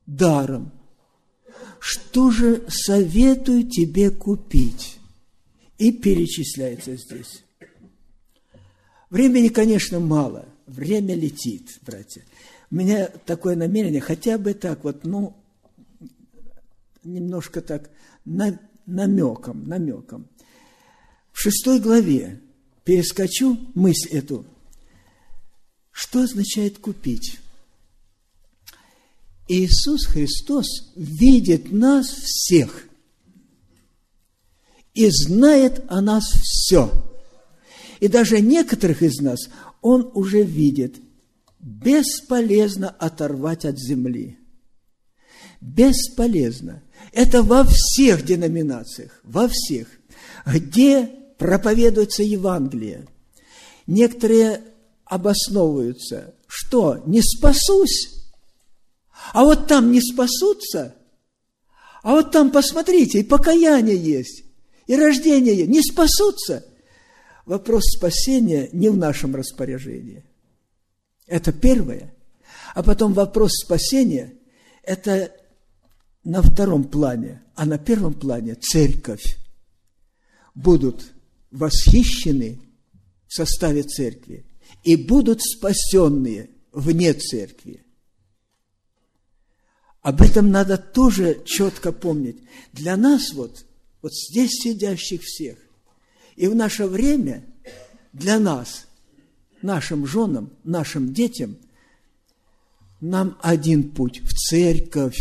даром. Что же советую тебе купить? И перечисляется здесь. Времени, конечно, мало. Время летит, братья. У меня такое намерение, хотя бы так вот, ну, немножко так, на, намеком, намеком. В шестой главе перескочу мысль эту. Что означает купить? Иисус Христос видит нас всех и знает о нас все. И даже некоторых из нас Он уже видит. Бесполезно оторвать от земли. Бесполезно. Это во всех деноминациях, во всех, где проповедуется Евангелие. Некоторые обосновываются, что не спасусь, а вот там не спасутся, а вот там, посмотрите, и покаяние есть, и рождение есть, не спасутся. Вопрос спасения не в нашем распоряжении. Это первое. А потом вопрос спасения – это на втором плане, а на первом плане церковь. Будут восхищены в составе церкви и будут спасенные вне церкви. Об этом надо тоже четко помнить. Для нас вот, вот здесь сидящих всех, и в наше время для нас, нашим женам, нашим детям, нам один путь – в церковь.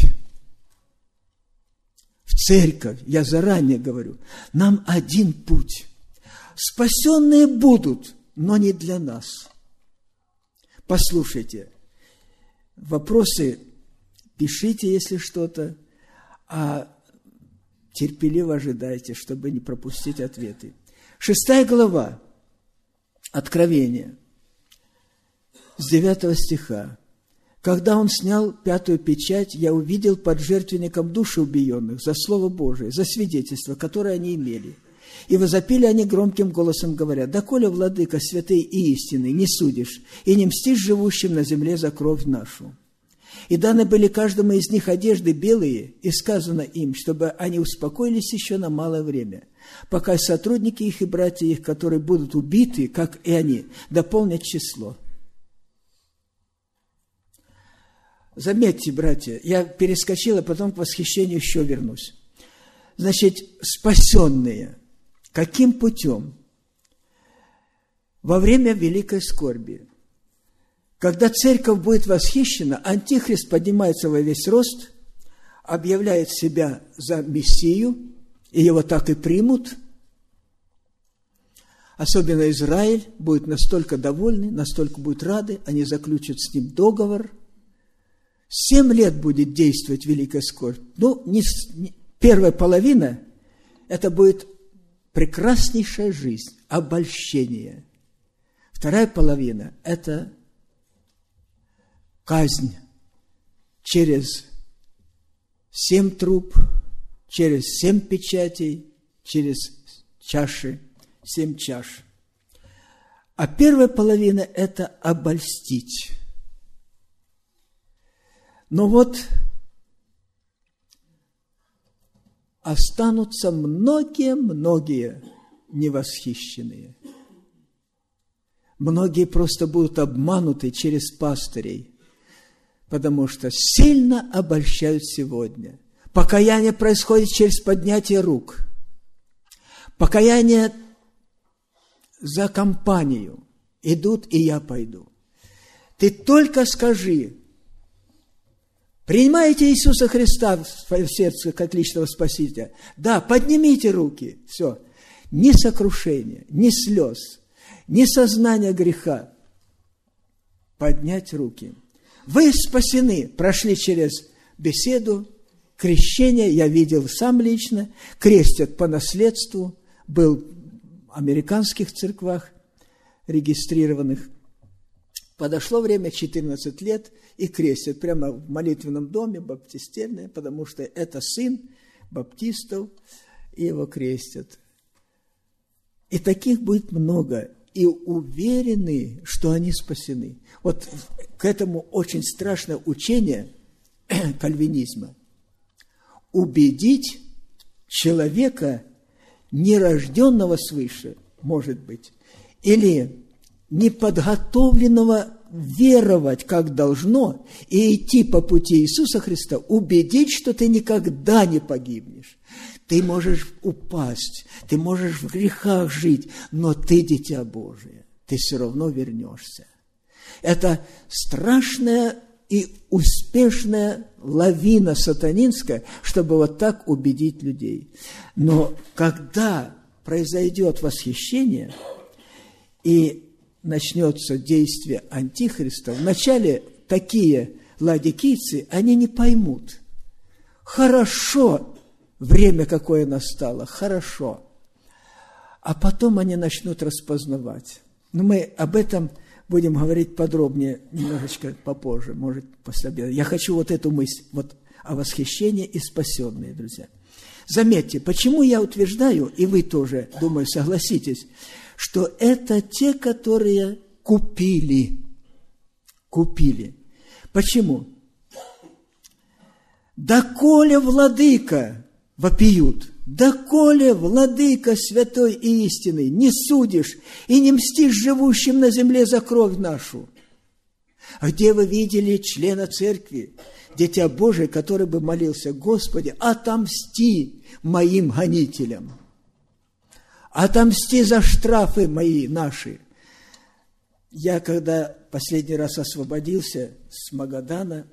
В церковь, я заранее говорю, нам один путь. Спасенные будут, но не для нас. Послушайте, вопросы пишите, если что-то, а терпеливо ожидайте, чтобы не пропустить ответы. Шестая глава, Откровение, с девятого стиха. «Когда он снял пятую печать, я увидел под жертвенником души убиенных за Слово Божие, за свидетельство, которое они имели. И возопили они громким голосом, говоря: доколе, владыка, святый и истинный, не судишь, и не мстишь живущим на земле за кровь нашу. И даны были каждому из них одежды белые, и сказано им, чтобы они успокоились еще на малое время, пока сотрудники их и братья их, которые будут убиты, как и они, дополнят число». Заметьте, братья, я перескочил, а потом к восхищению еще вернусь. Значит, спасенные. Каким путем? Во время великой скорби. Когда церковь будет восхищена, Антихрист поднимается во весь рост, объявляет себя за Мессию, и его так и примут. Особенно Израиль будет настолько довольны, настолько будет рады, они заключат с ним договор. Семь лет будет действовать великая скорбь. Ну, не, не, первая половина – это будет прекраснейшая жизнь, обольщение. Вторая половина – это казнь через семь труб, через семь печатей, через чаши, семь чаш. А первая половина – это обольстить. Но вот останутся многие-многие невосхищенные. Многие просто будут обмануты через пастырей, потому что сильно обольщают сегодня. Покаяние происходит через поднятие рук. Покаяние за компанию. Идут, и я пойду. Ты только скажи: принимаете Иисуса Христа в свое сердце как личного Спасителя? Да, поднимите руки. Все. Ни сокрушения, ни слез, ни сознания греха. Поднять руки. Вы спасены. Прошли через беседу, крещение, я видел сам лично, крестят по наследству, был в американских церквах регистрированных. Подошло время, четырнадцать лет, и крестят прямо в молитвенном доме баптистельное, потому что это сын баптистов, и его крестят. И таких будет много, и уверены, что они спасены. Вот к этому очень страшное учение кальвинизма. Убедить человека, нерожденного свыше, может быть, или неподготовленного веровать, как должно, и идти по пути Иисуса Христа, убедить, что ты никогда не погибнешь. Ты можешь упасть, ты можешь в грехах жить, но ты дитя Божие, ты все равно вернешься. Это страшная и успешная лавина сатанинская, чтобы вот так убедить людей. Но когда произойдет восхищение и начнется действие Антихриста, вначале такие ладикийцы, они не поймут. Хорошо, время какое настало, хорошо. А потом они начнут распознавать. Но мы об этом будем говорить подробнее немножечко попозже, может, после обеда. Я хочу вот эту мысль, вот о восхищении и спасенные, друзья. Заметьте, почему я утверждаю, и вы тоже, думаю, согласитесь, что это те, которые купили. Купили. Почему? «Доколе, владыка!» вопиют. «Доколе, владыка святой и истинный, не судишь и не мстишь живущим на земле за кровь нашу?» А где вы видели члена церкви, дитя Божие, который бы молился: «Господи, отомсти моим гонителям, отомсти за штрафы мои наши». Я, когда последний раз освободился с Магадана,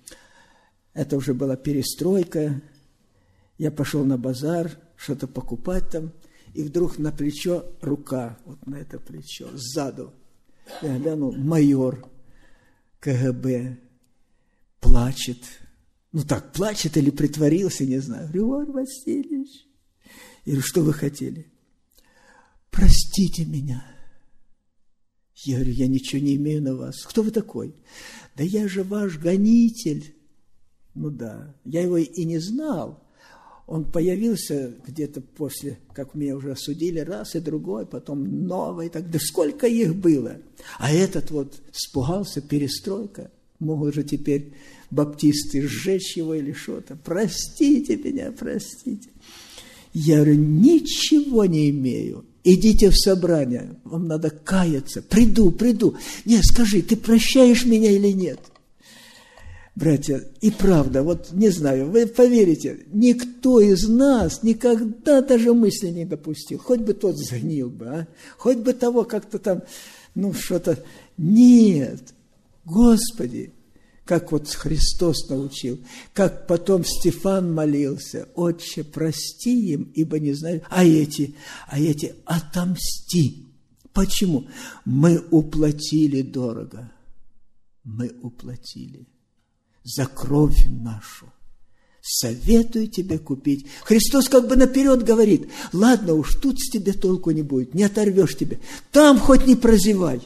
это уже была перестройка, я пошел на базар, что-то покупать там, и вдруг на плечо рука, вот на это плечо, сзаду. Я глянул, майор КГБ плачет. Ну так, плачет или притворился, не знаю. Григорий Васильевич. Я говорю, что вы хотели? Простите меня. Я говорю, я ничего не имею на вас. Кто вы такой? Да я же ваш гонитель. Ну да, я его и не знал. Он появился где-то после, как меня уже осудили, раз и другой, потом новый, так, да сколько их было. А этот вот испугался, перестройка. Могут же теперь баптисты сжечь его или что-то. Простите меня, простите. Я говорю, ничего не имею. Идите в собрание, вам надо каяться. Приду, приду. Нет, скажи, ты прощаешь меня или нет? Братья, и правда, вот не знаю, вы поверите, никто из нас никогда даже мысли не допустил. Хоть бы тот сгнил бы, а? Хоть бы того как-то там, ну, что-то. Нет, Господи, как вот Христос научил, как потом Стефан молился: «Отче, прости им, ибо не знают». А эти, а эти отомсти. Почему? Мы уплатили дорого. Мы уплатили. За кровь нашу. Советую тебе купить. Христос как бы наперед говорит: ладно уж, тут с тебя толку не будет, не оторвешь тебя. Там хоть не прозевай.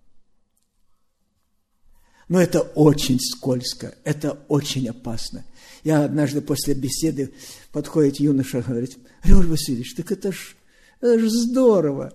Но это очень скользко, это очень опасно. Я однажды после беседы, подходит юноша, говорит: Григорий Васильевич, так это ж, это ж здорово.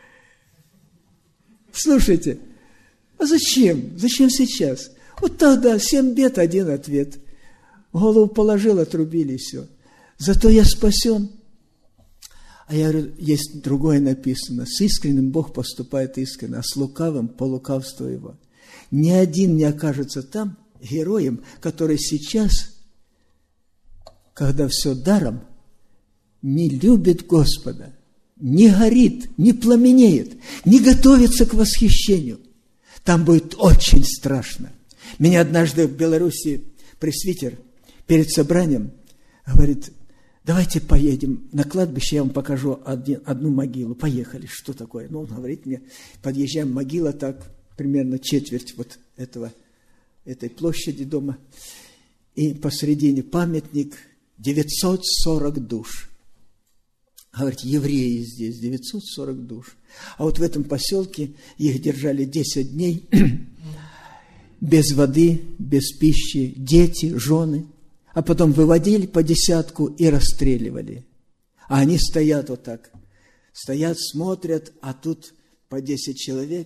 Слушайте, а зачем? Зачем сейчас? Вот тогда семь бед, один ответ. Голову положил, отрубили, и все. Зато я спасен. А я говорю, есть другое написано: с искренним Бог поступает искренне, а с лукавым по лукавству его. Ни один не окажется там героем, который сейчас, когда все даром, не любит Господа, не горит, не пламенеет, не готовится к восхищению. Там будет очень страшно. Меня однажды в Беларуси пресвитер перед собранием говорит: давайте поедем на кладбище, я вам покажу один, одну могилу. Поехали. Что такое? Ну, он говорит мне, подъезжаем, могила так, примерно четверть вот этого, этой площади дома. И посредине памятник, девятьсот сорок душ. Говорит, евреи здесь, девятьсот сорок душ. А вот в этом поселке их держали десять дней, без воды, без пищи, дети, жены. А потом выводили по десятку и расстреливали. А они стоят вот так. Стоят, смотрят, а тут по десять человек, и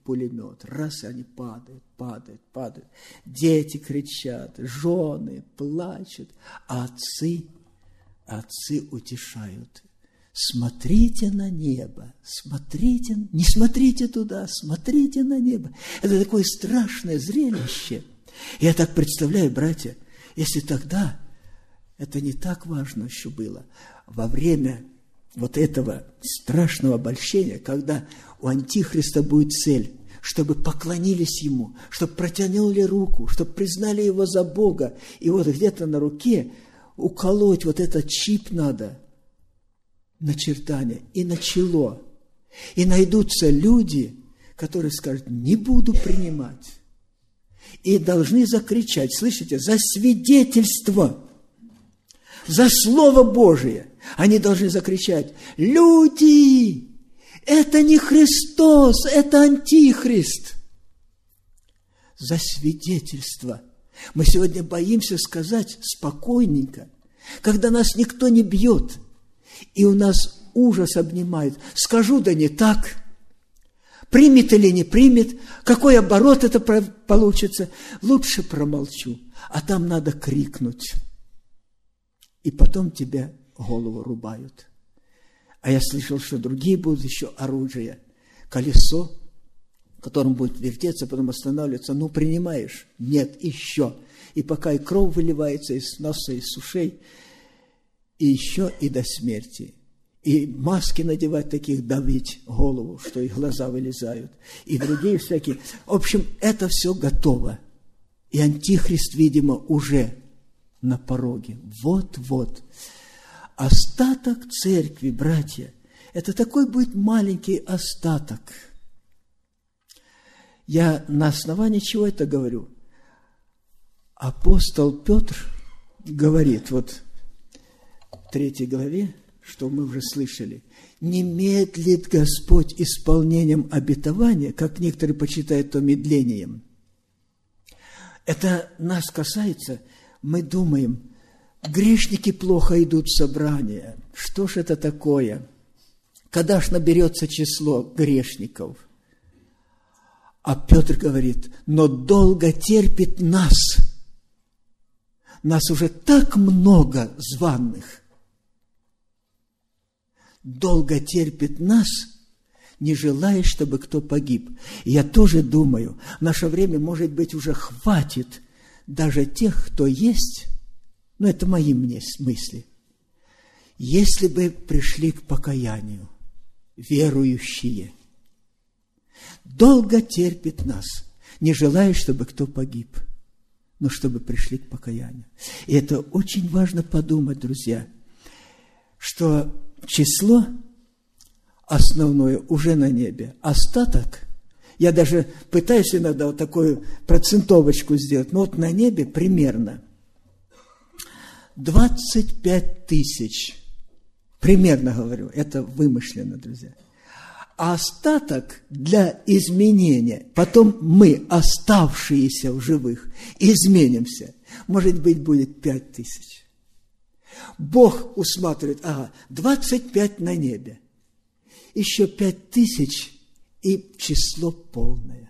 пулемет. Раз, и они падают, падают, падают. Дети кричат, жены плачут, а отцы, отцы утешают. Смотрите на небо, смотрите, не смотрите туда, смотрите на небо. Это такое страшное зрелище. Я так представляю, братья, если тогда, это не так важно еще было, во время вот этого страшного обольщения, когда у Антихриста будет цель, чтобы поклонились Ему, чтобы протянули руку, чтобы признали Его за Бога, и вот где-то на руке уколоть вот этот чип надо, начертание, и начало. И найдутся люди, которые скажут, не буду принимать. И должны закричать, слышите, за свидетельство, за Слово Божие. Они должны закричать, люди, это не Христос, это Антихрист. За свидетельство. Мы сегодня боимся сказать спокойненько, когда нас никто не бьет, и у нас ужас обнимает. Скажу, да не так. Примет или не примет, какой оборот это получится, лучше промолчу. А там надо крикнуть. И потом тебя голову рубают. А я слышал, что другие будут еще оружия. Колесо, которым будет вертеться, потом останавливаться. Ну, принимаешь? Нет, еще. И пока и кровь выливается из носа, из ушей, и еще и до смерти. И маски надевать таких, давить голову, что и глаза вылезают. И другие всякие. В общем, это все готово. И Антихрист, видимо, уже на пороге. Вот-вот. Остаток церкви, братья, это такой будет маленький остаток. Я на основании чего это говорю? Апостол Петр говорит, вот в третьей главе, что мы уже слышали, не медлит Господь исполнением обетования, как некоторые почитают то медлением. Это нас касается, мы думаем, грешники плохо идут в собрание. Что ж это такое? Когда ж наберется число грешников? А Петр говорит, но долго терпит нас. Нас уже так много званых. Долго терпит нас, не желая, чтобы кто погиб. И я тоже думаю, в наше время, может быть, уже хватит даже тех, кто есть, но это мои мысли, если бы пришли к покаянию, верующие. Долго терпит нас, не желая, чтобы кто погиб, но чтобы пришли к покаянию. И это очень важно подумать, друзья, что число основное уже на небе. Остаток, я даже пытаюсь иногда вот такую процентовочку сделать, но вот на небе примерно двадцать пять тысяч. Примерно говорю, это вымышленно, друзья. А остаток для изменения, потом мы, оставшиеся в живых, изменимся. Может быть, будет пять тысяч. Бог усматривает, ага, двадцать пять на небе, еще пять тысяч и число полное.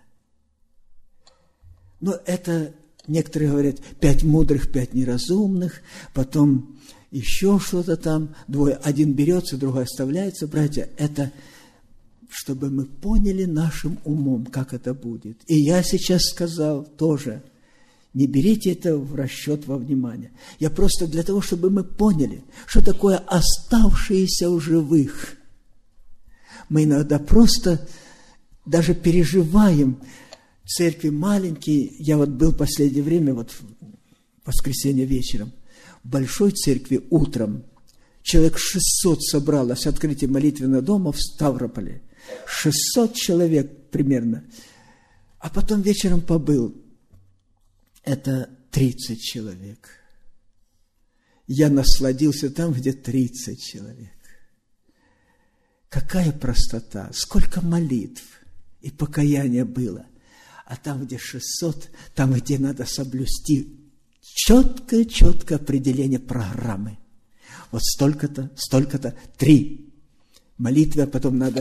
Но это, некоторые говорят, пять мудрых, пять неразумных, потом еще что-то там, двое, один берется, другой оставляется. Братья, это чтобы мы поняли нашим умом, как это будет. И я сейчас сказал тоже, не берите это в расчет, во внимание. Я просто для того, чтобы мы поняли, что такое оставшиеся в живых. Мы иногда просто даже переживаем. Церкви маленькие. Я вот был в последнее время, вот в воскресенье вечером, в большой церкви утром. Человек шестьсот собралось, открытие молитвенного дома в Ставрополе. шестьсот человек примерно. А потом вечером побыл. Это тридцать человек. Я насладился там, где тридцать человек. Какая простота, сколько молитв и покаяния было. А там, где шестьсот, там, где надо соблюсти четкое-четкое определение программы. Вот столько-то, столько-то, три молитвы, а потом надо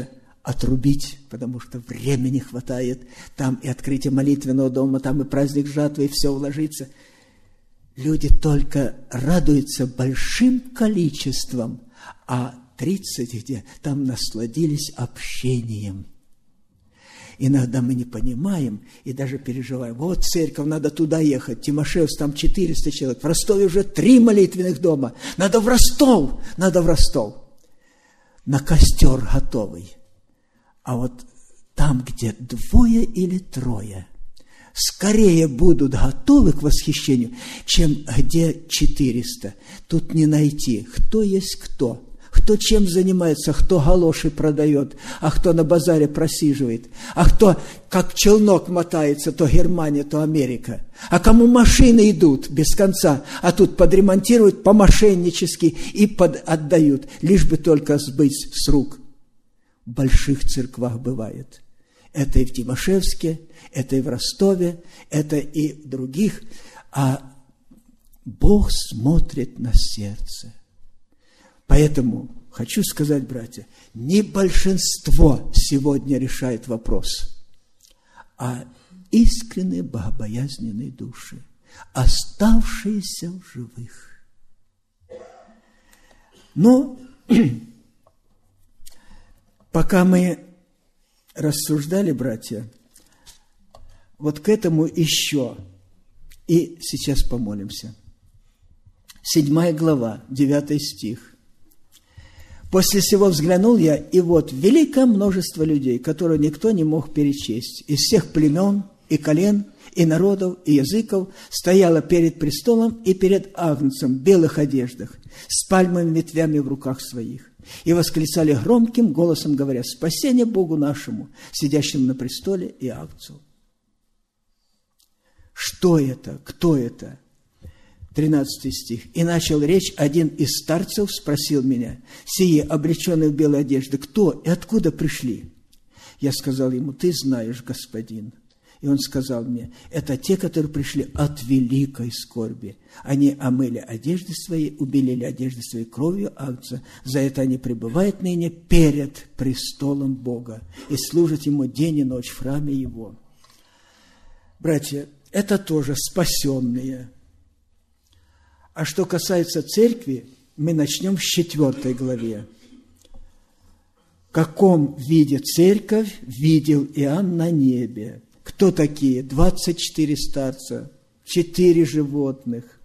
отрубить, потому что времени хватает. Там и открытие молитвенного дома, там и праздник жатвы, и все уложится. Люди только радуются большим количеством, а тридцать где там насладились общением. Иногда мы не понимаем и даже переживаем. Вот церковь, надо туда ехать. Тимошевск, там четыреста человек. В Ростове уже три молитвенных дома. Надо в Ростов, надо в Ростов. На костер готовый. А вот там, где двое или трое, скорее будут готовы к восхищению, чем где четыреста. Тут не найти, кто есть кто. Кто чем занимается, кто галоши продает, а кто на базаре просиживает, а кто как челнок мотается, то Германия, то Америка. А кому машины идут без конца, а тут подремонтируют по-мошеннически и под отдают, лишь бы только сбыть с рук. В больших церквах бывает. Это и в Тимошевске, это и в Ростове, это и в других. А Бог смотрит на сердце. Поэтому хочу сказать, братья, не большинство сегодня решает вопрос, а искренние богобоязненные души, оставшиеся в живых. Но пока мы рассуждали, братья, вот к этому еще, и сейчас помолимся. Седьмая глава, девятый стих. «После сего взглянул я, и вот великое множество людей, которые никто не мог перечесть, из всех племен и колен, и народов, и языков, стояло перед престолом и перед Агнцем в белых одеждах, с пальмовыми ветвями в руках своих, и восклицали громким голосом, говоря: спасение Богу нашему, сидящему на престоле, и Агнцу». Что это? Кто это? тринадцатый стих. «И начал речь один из старцев, спросил меня: сие, облеченные в белые одежды, кто и откуда пришли? Я сказал ему: ты знаешь, господин. И он сказал мне: это те, которые пришли от великой скорби. Они омыли одежды свои, убелили одежды свои кровью Агнца. За это они пребывают ныне перед престолом Бога и служат Ему день и ночь в храме Его». Братья, это тоже спасенные. А что касается церкви, мы начнем с четвертой главе. В каком виде церковь видел Иоанн на небе? Кто такие? двадцать четыре старца, четыре животных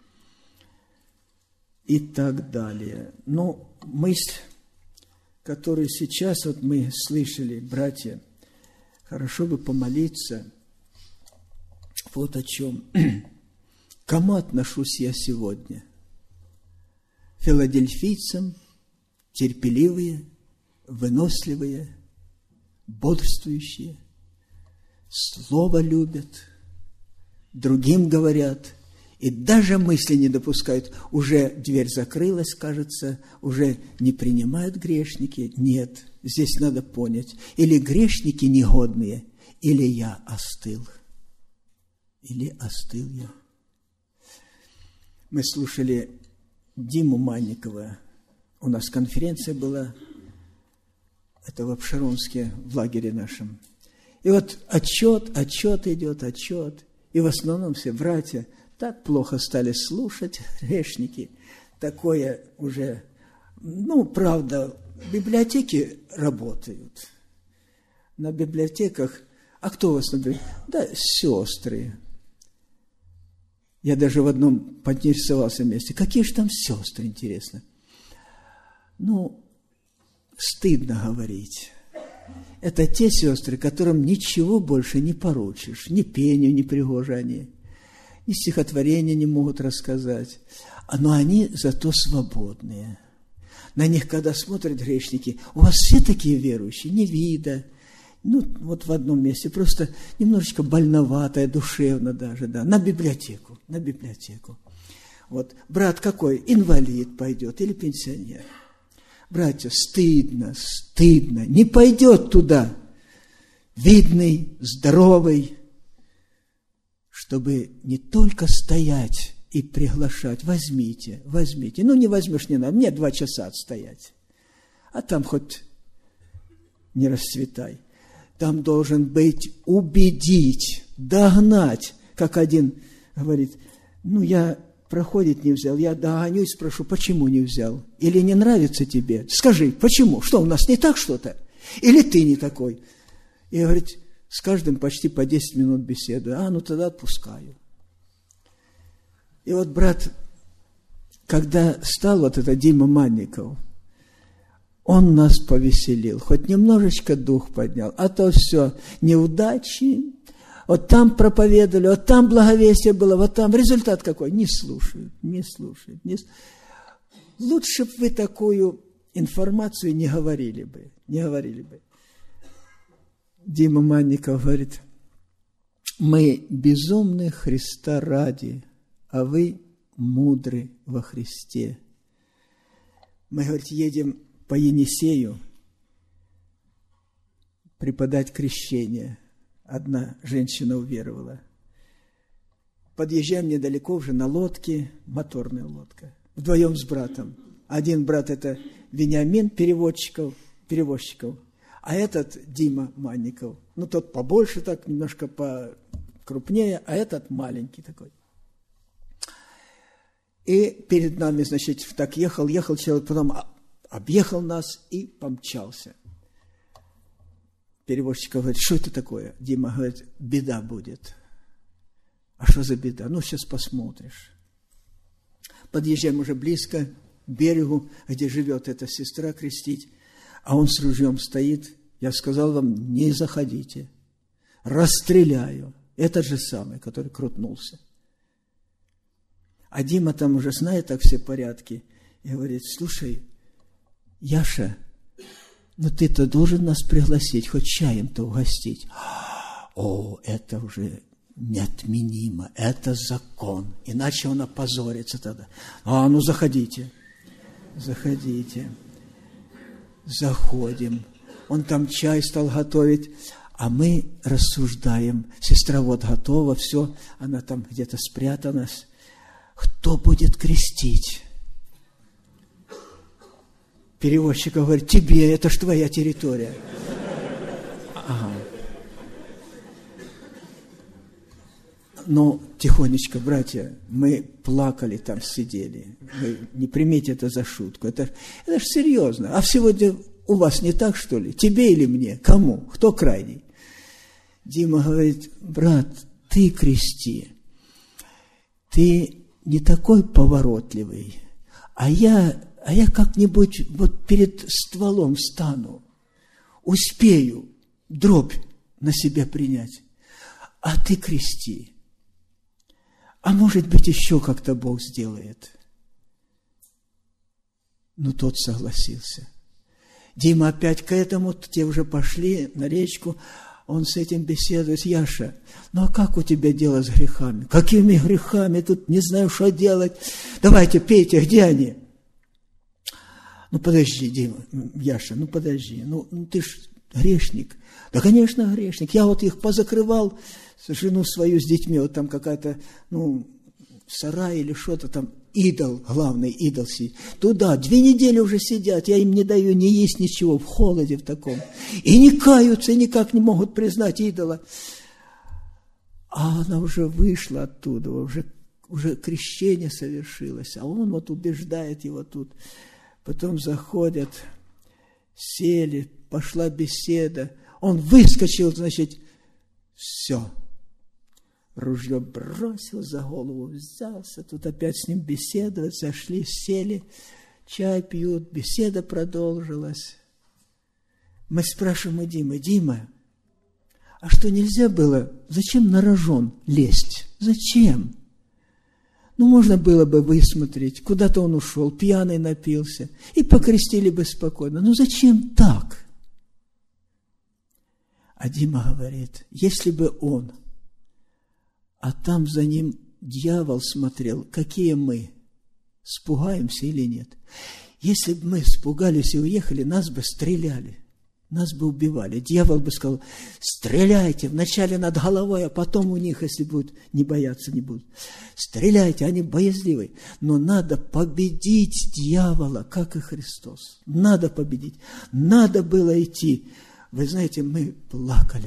и так далее. Но мысль, которую сейчас вот мы слышали, братья, хорошо бы помолиться вот о чем. Кому отношусь я сегодня? Филадельфийцам, терпеливые, выносливые, бодрствующие, слово любят, другим говорят, и даже мысли не допускают. Уже дверь закрылась, кажется, уже не принимают грешники. Нет, здесь надо понять, или грешники негодные, или я остыл. Или остыл я. Мы слушали Диму Манникова. У нас конференция была, это в Апшеронске, в лагере нашем. И вот отчет, отчет идет, отчет. И в основном все братья так плохо стали слушать, грешники. Такое уже, ну, правда, библиотеки работают. На библиотеках, а кто у вас на библиотеке? Да, сестры. Я даже в одном поинтересовался месте. Какие же там сестры, интересно? Ну, стыдно говорить. Это те сестры, которым ничего больше не поручишь. Ни пению, ни пригожания, ни стихотворения не могут рассказать. Но они зато свободные. На них, когда смотрят грешники, у вас все такие верующие, не вида. Ну, вот в одном месте, просто немножечко больноватая, душевно даже, да, на библиотеку, на библиотеку. Вот, брат какой, инвалид пойдет или пенсионер. Братья, стыдно, стыдно, не пойдет туда. Видный, здоровый, чтобы не только стоять и приглашать. Возьмите, возьмите. Ну, не возьмешь, не надо, мне два часа отстоять. А там хоть не расцветай. Там должен быть убедить, догнать, как один говорит, ну, я проходит не взял, я догоню и спрошу, почему не взял? Или не нравится тебе? Скажи, почему? Что, у нас не так что-то? Или ты не такой? И говорит, с каждым почти по десять минут беседую. А, ну тогда отпускаю. И вот, брат, когда стал вот этот Дима Манников, он нас повеселил, хоть немножечко дух поднял, а то все, неудачи, вот там проповедовали, вот там благовестие было, вот там результат какой? Не слушают, не слушают. Не... Лучше бы вы такую информацию не говорили бы, не говорили бы. Дима Манников говорит, мы безумны Христа ради, а вы мудры во Христе. Мы, говорит, едем по Енисею преподать крещение. Одна женщина уверовала. Подъезжаем недалеко уже на лодке, моторная лодка, вдвоем с братом. Один брат – это Вениамин переводчиков, перевозчиков, а этот Дима Манников. Ну, тот побольше так, немножко покрупнее, а этот маленький такой. И перед нами, значит, так ехал, ехал человек, потом объехал нас и помчался. Перевозчик говорит, что это такое? Дима говорит, беда будет. А что за беда? Ну, сейчас посмотришь. Подъезжаем уже близко к берегу, где живет эта сестра крестить, а он с ружьем стоит. Я сказал вам, не заходите. Расстреляю. Этот же самый, который крутнулся. А Дима там уже знает так все порядки. И говорит, слушай, Яша, ну ты-то должен нас пригласить, хоть чаем-то угостить. О, это уже неотменимо, это закон, иначе он опозорится тогда. А, ну заходите, заходите. Заходим. Он там чай стал готовить, а мы рассуждаем. Сестра вот готова, все, она там где-то спрятана. Кто будет крестить? Перевозчик говорит, тебе, это ж твоя территория. Ага. Но тихонечко, братья, мы плакали там, сидели. Вы не примите это за шутку. Это, это ж серьезно. А сегодня у вас не так, что ли? Тебе или мне? Кому? Кто крайний? Дима говорит, брат, ты крести. Ты не такой поворотливый, а я... А я как-нибудь вот перед стволом стану, успею дробь на себя принять, а ты крести. А может быть, еще как-то Бог сделает. Ну, тот согласился. Дима опять к этому, те уже пошли на речку, он с этим беседует. Яша, ну а как у тебя дело с грехами? Какими грехами? Тут не знаю, что делать. Давайте, пейте, где они? Ну, подожди, Дима, Яша, ну, подожди, ну, ну ты ж грешник. Да, конечно, грешник. Я вот их позакрывал, жену свою с детьми, вот там какая-то, ну, сарай или что-то там, идол, главный идол сидит. Туда две недели уже сидят, я им не даю ни есть ничего, в холоде в таком. И не каются, и никак не могут признать идола. А она уже вышла оттуда, уже, уже крещение совершилось, а он вот убеждает его тут. Потом заходят, сели, пошла беседа. Он выскочил, значит, все. Ружье бросил, за голову взялся. Тут опять с ним беседовать, зашли, сели, чай пьют, беседа продолжилась. Мы спрашиваем у Димы, Дима, а что нельзя было, зачем на рожон лезть? Зачем? Ну, можно было бы высмотреть, куда-то он ушел, пьяный напился, и покрестили бы спокойно. Ну, зачем так? А Дима говорит, если бы он, а там за ним дьявол смотрел, какие мы, спугаемся или нет? Если бы мы испугались и уехали, нас бы стреляли, нас бы убивали. Дьявол бы сказал, стреляйте, вначале над головой, а потом у них, если будут, не бояться не будут. Стреляйте, они боязливые. Но надо победить дьявола, как и Христос. Надо победить. Надо было идти Вы знаете, мы плакали.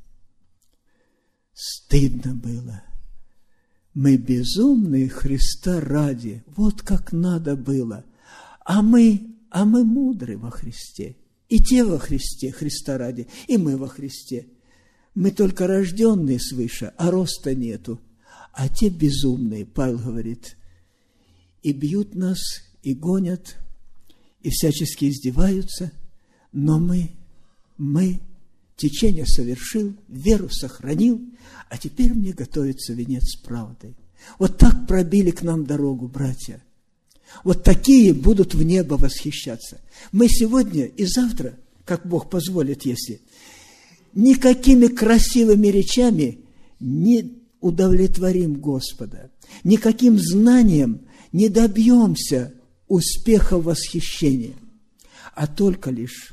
Стыдно было. Мы безумные Христа ради. Вот как надо было. А мы, а мы мудры во Христе. И те во Христе, Христа ради, и мы во Христе. Мы только рожденные свыше, а роста нету. А те безумные, Павел говорит, и бьют нас, и гонят, и всячески издеваются, но мы, мы, течение совершил, веру сохранил, а теперь мне готовится венец правды. Вот так пробили к нам дорогу, братья. Вот такие будут в небо восхищаться. Мы сегодня и завтра, как Бог позволит, если, никакими красивыми речами не удовлетворим Господа, никаким знанием не добьемся успеха восхищения, а только лишь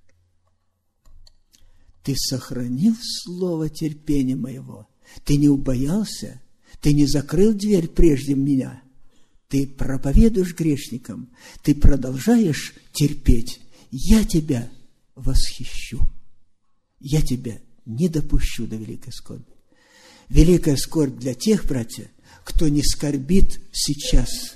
ты сохранил слово терпения моего, ты не убоялся, ты не закрыл дверь прежде меня, ты проповедуешь грешникам, ты продолжаешь терпеть, я тебя восхищу, я тебя не допущу до великой скорби. Великая скорбь для тех, братья, кто не скорбит сейчас.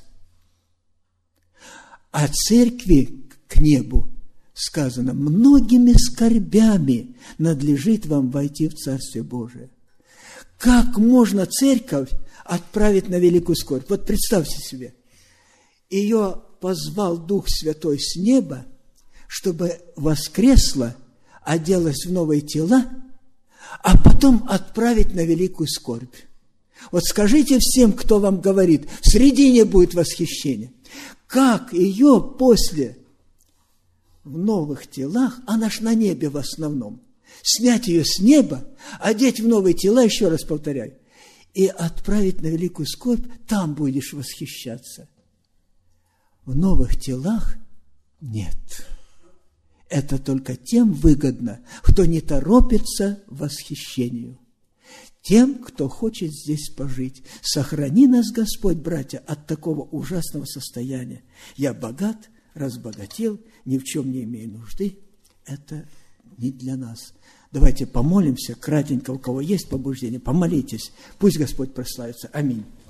А церкви к небу сказано, многими скорбями надлежит вам войти в Царствие Божие. Как можно церковь отправить на великую скорбь? Вот представьте себе, ее позвал Дух Святой с неба, чтобы воскресла, оделась в новые тела, а потом отправить на великую скорбь. Вот скажите всем, кто вам говорит, в середине будет восхищение. Как ее после в новых телах, она ж на небе в основном, снять ее с неба, одеть в новые тела, еще раз повторяю, и отправить на великую скорбь, там будешь восхищаться. В новых телах нет. Это только тем выгодно, кто не торопится к восхищению. Тем, кто хочет здесь пожить. Сохрани нас, Господь, братья, от такого ужасного состояния. Я богат, разбогател, ни в чем не имею нужды. Это не для нас. Давайте помолимся, кратенько, у кого есть побуждение, помолитесь. Пусть Господь прославится. Аминь.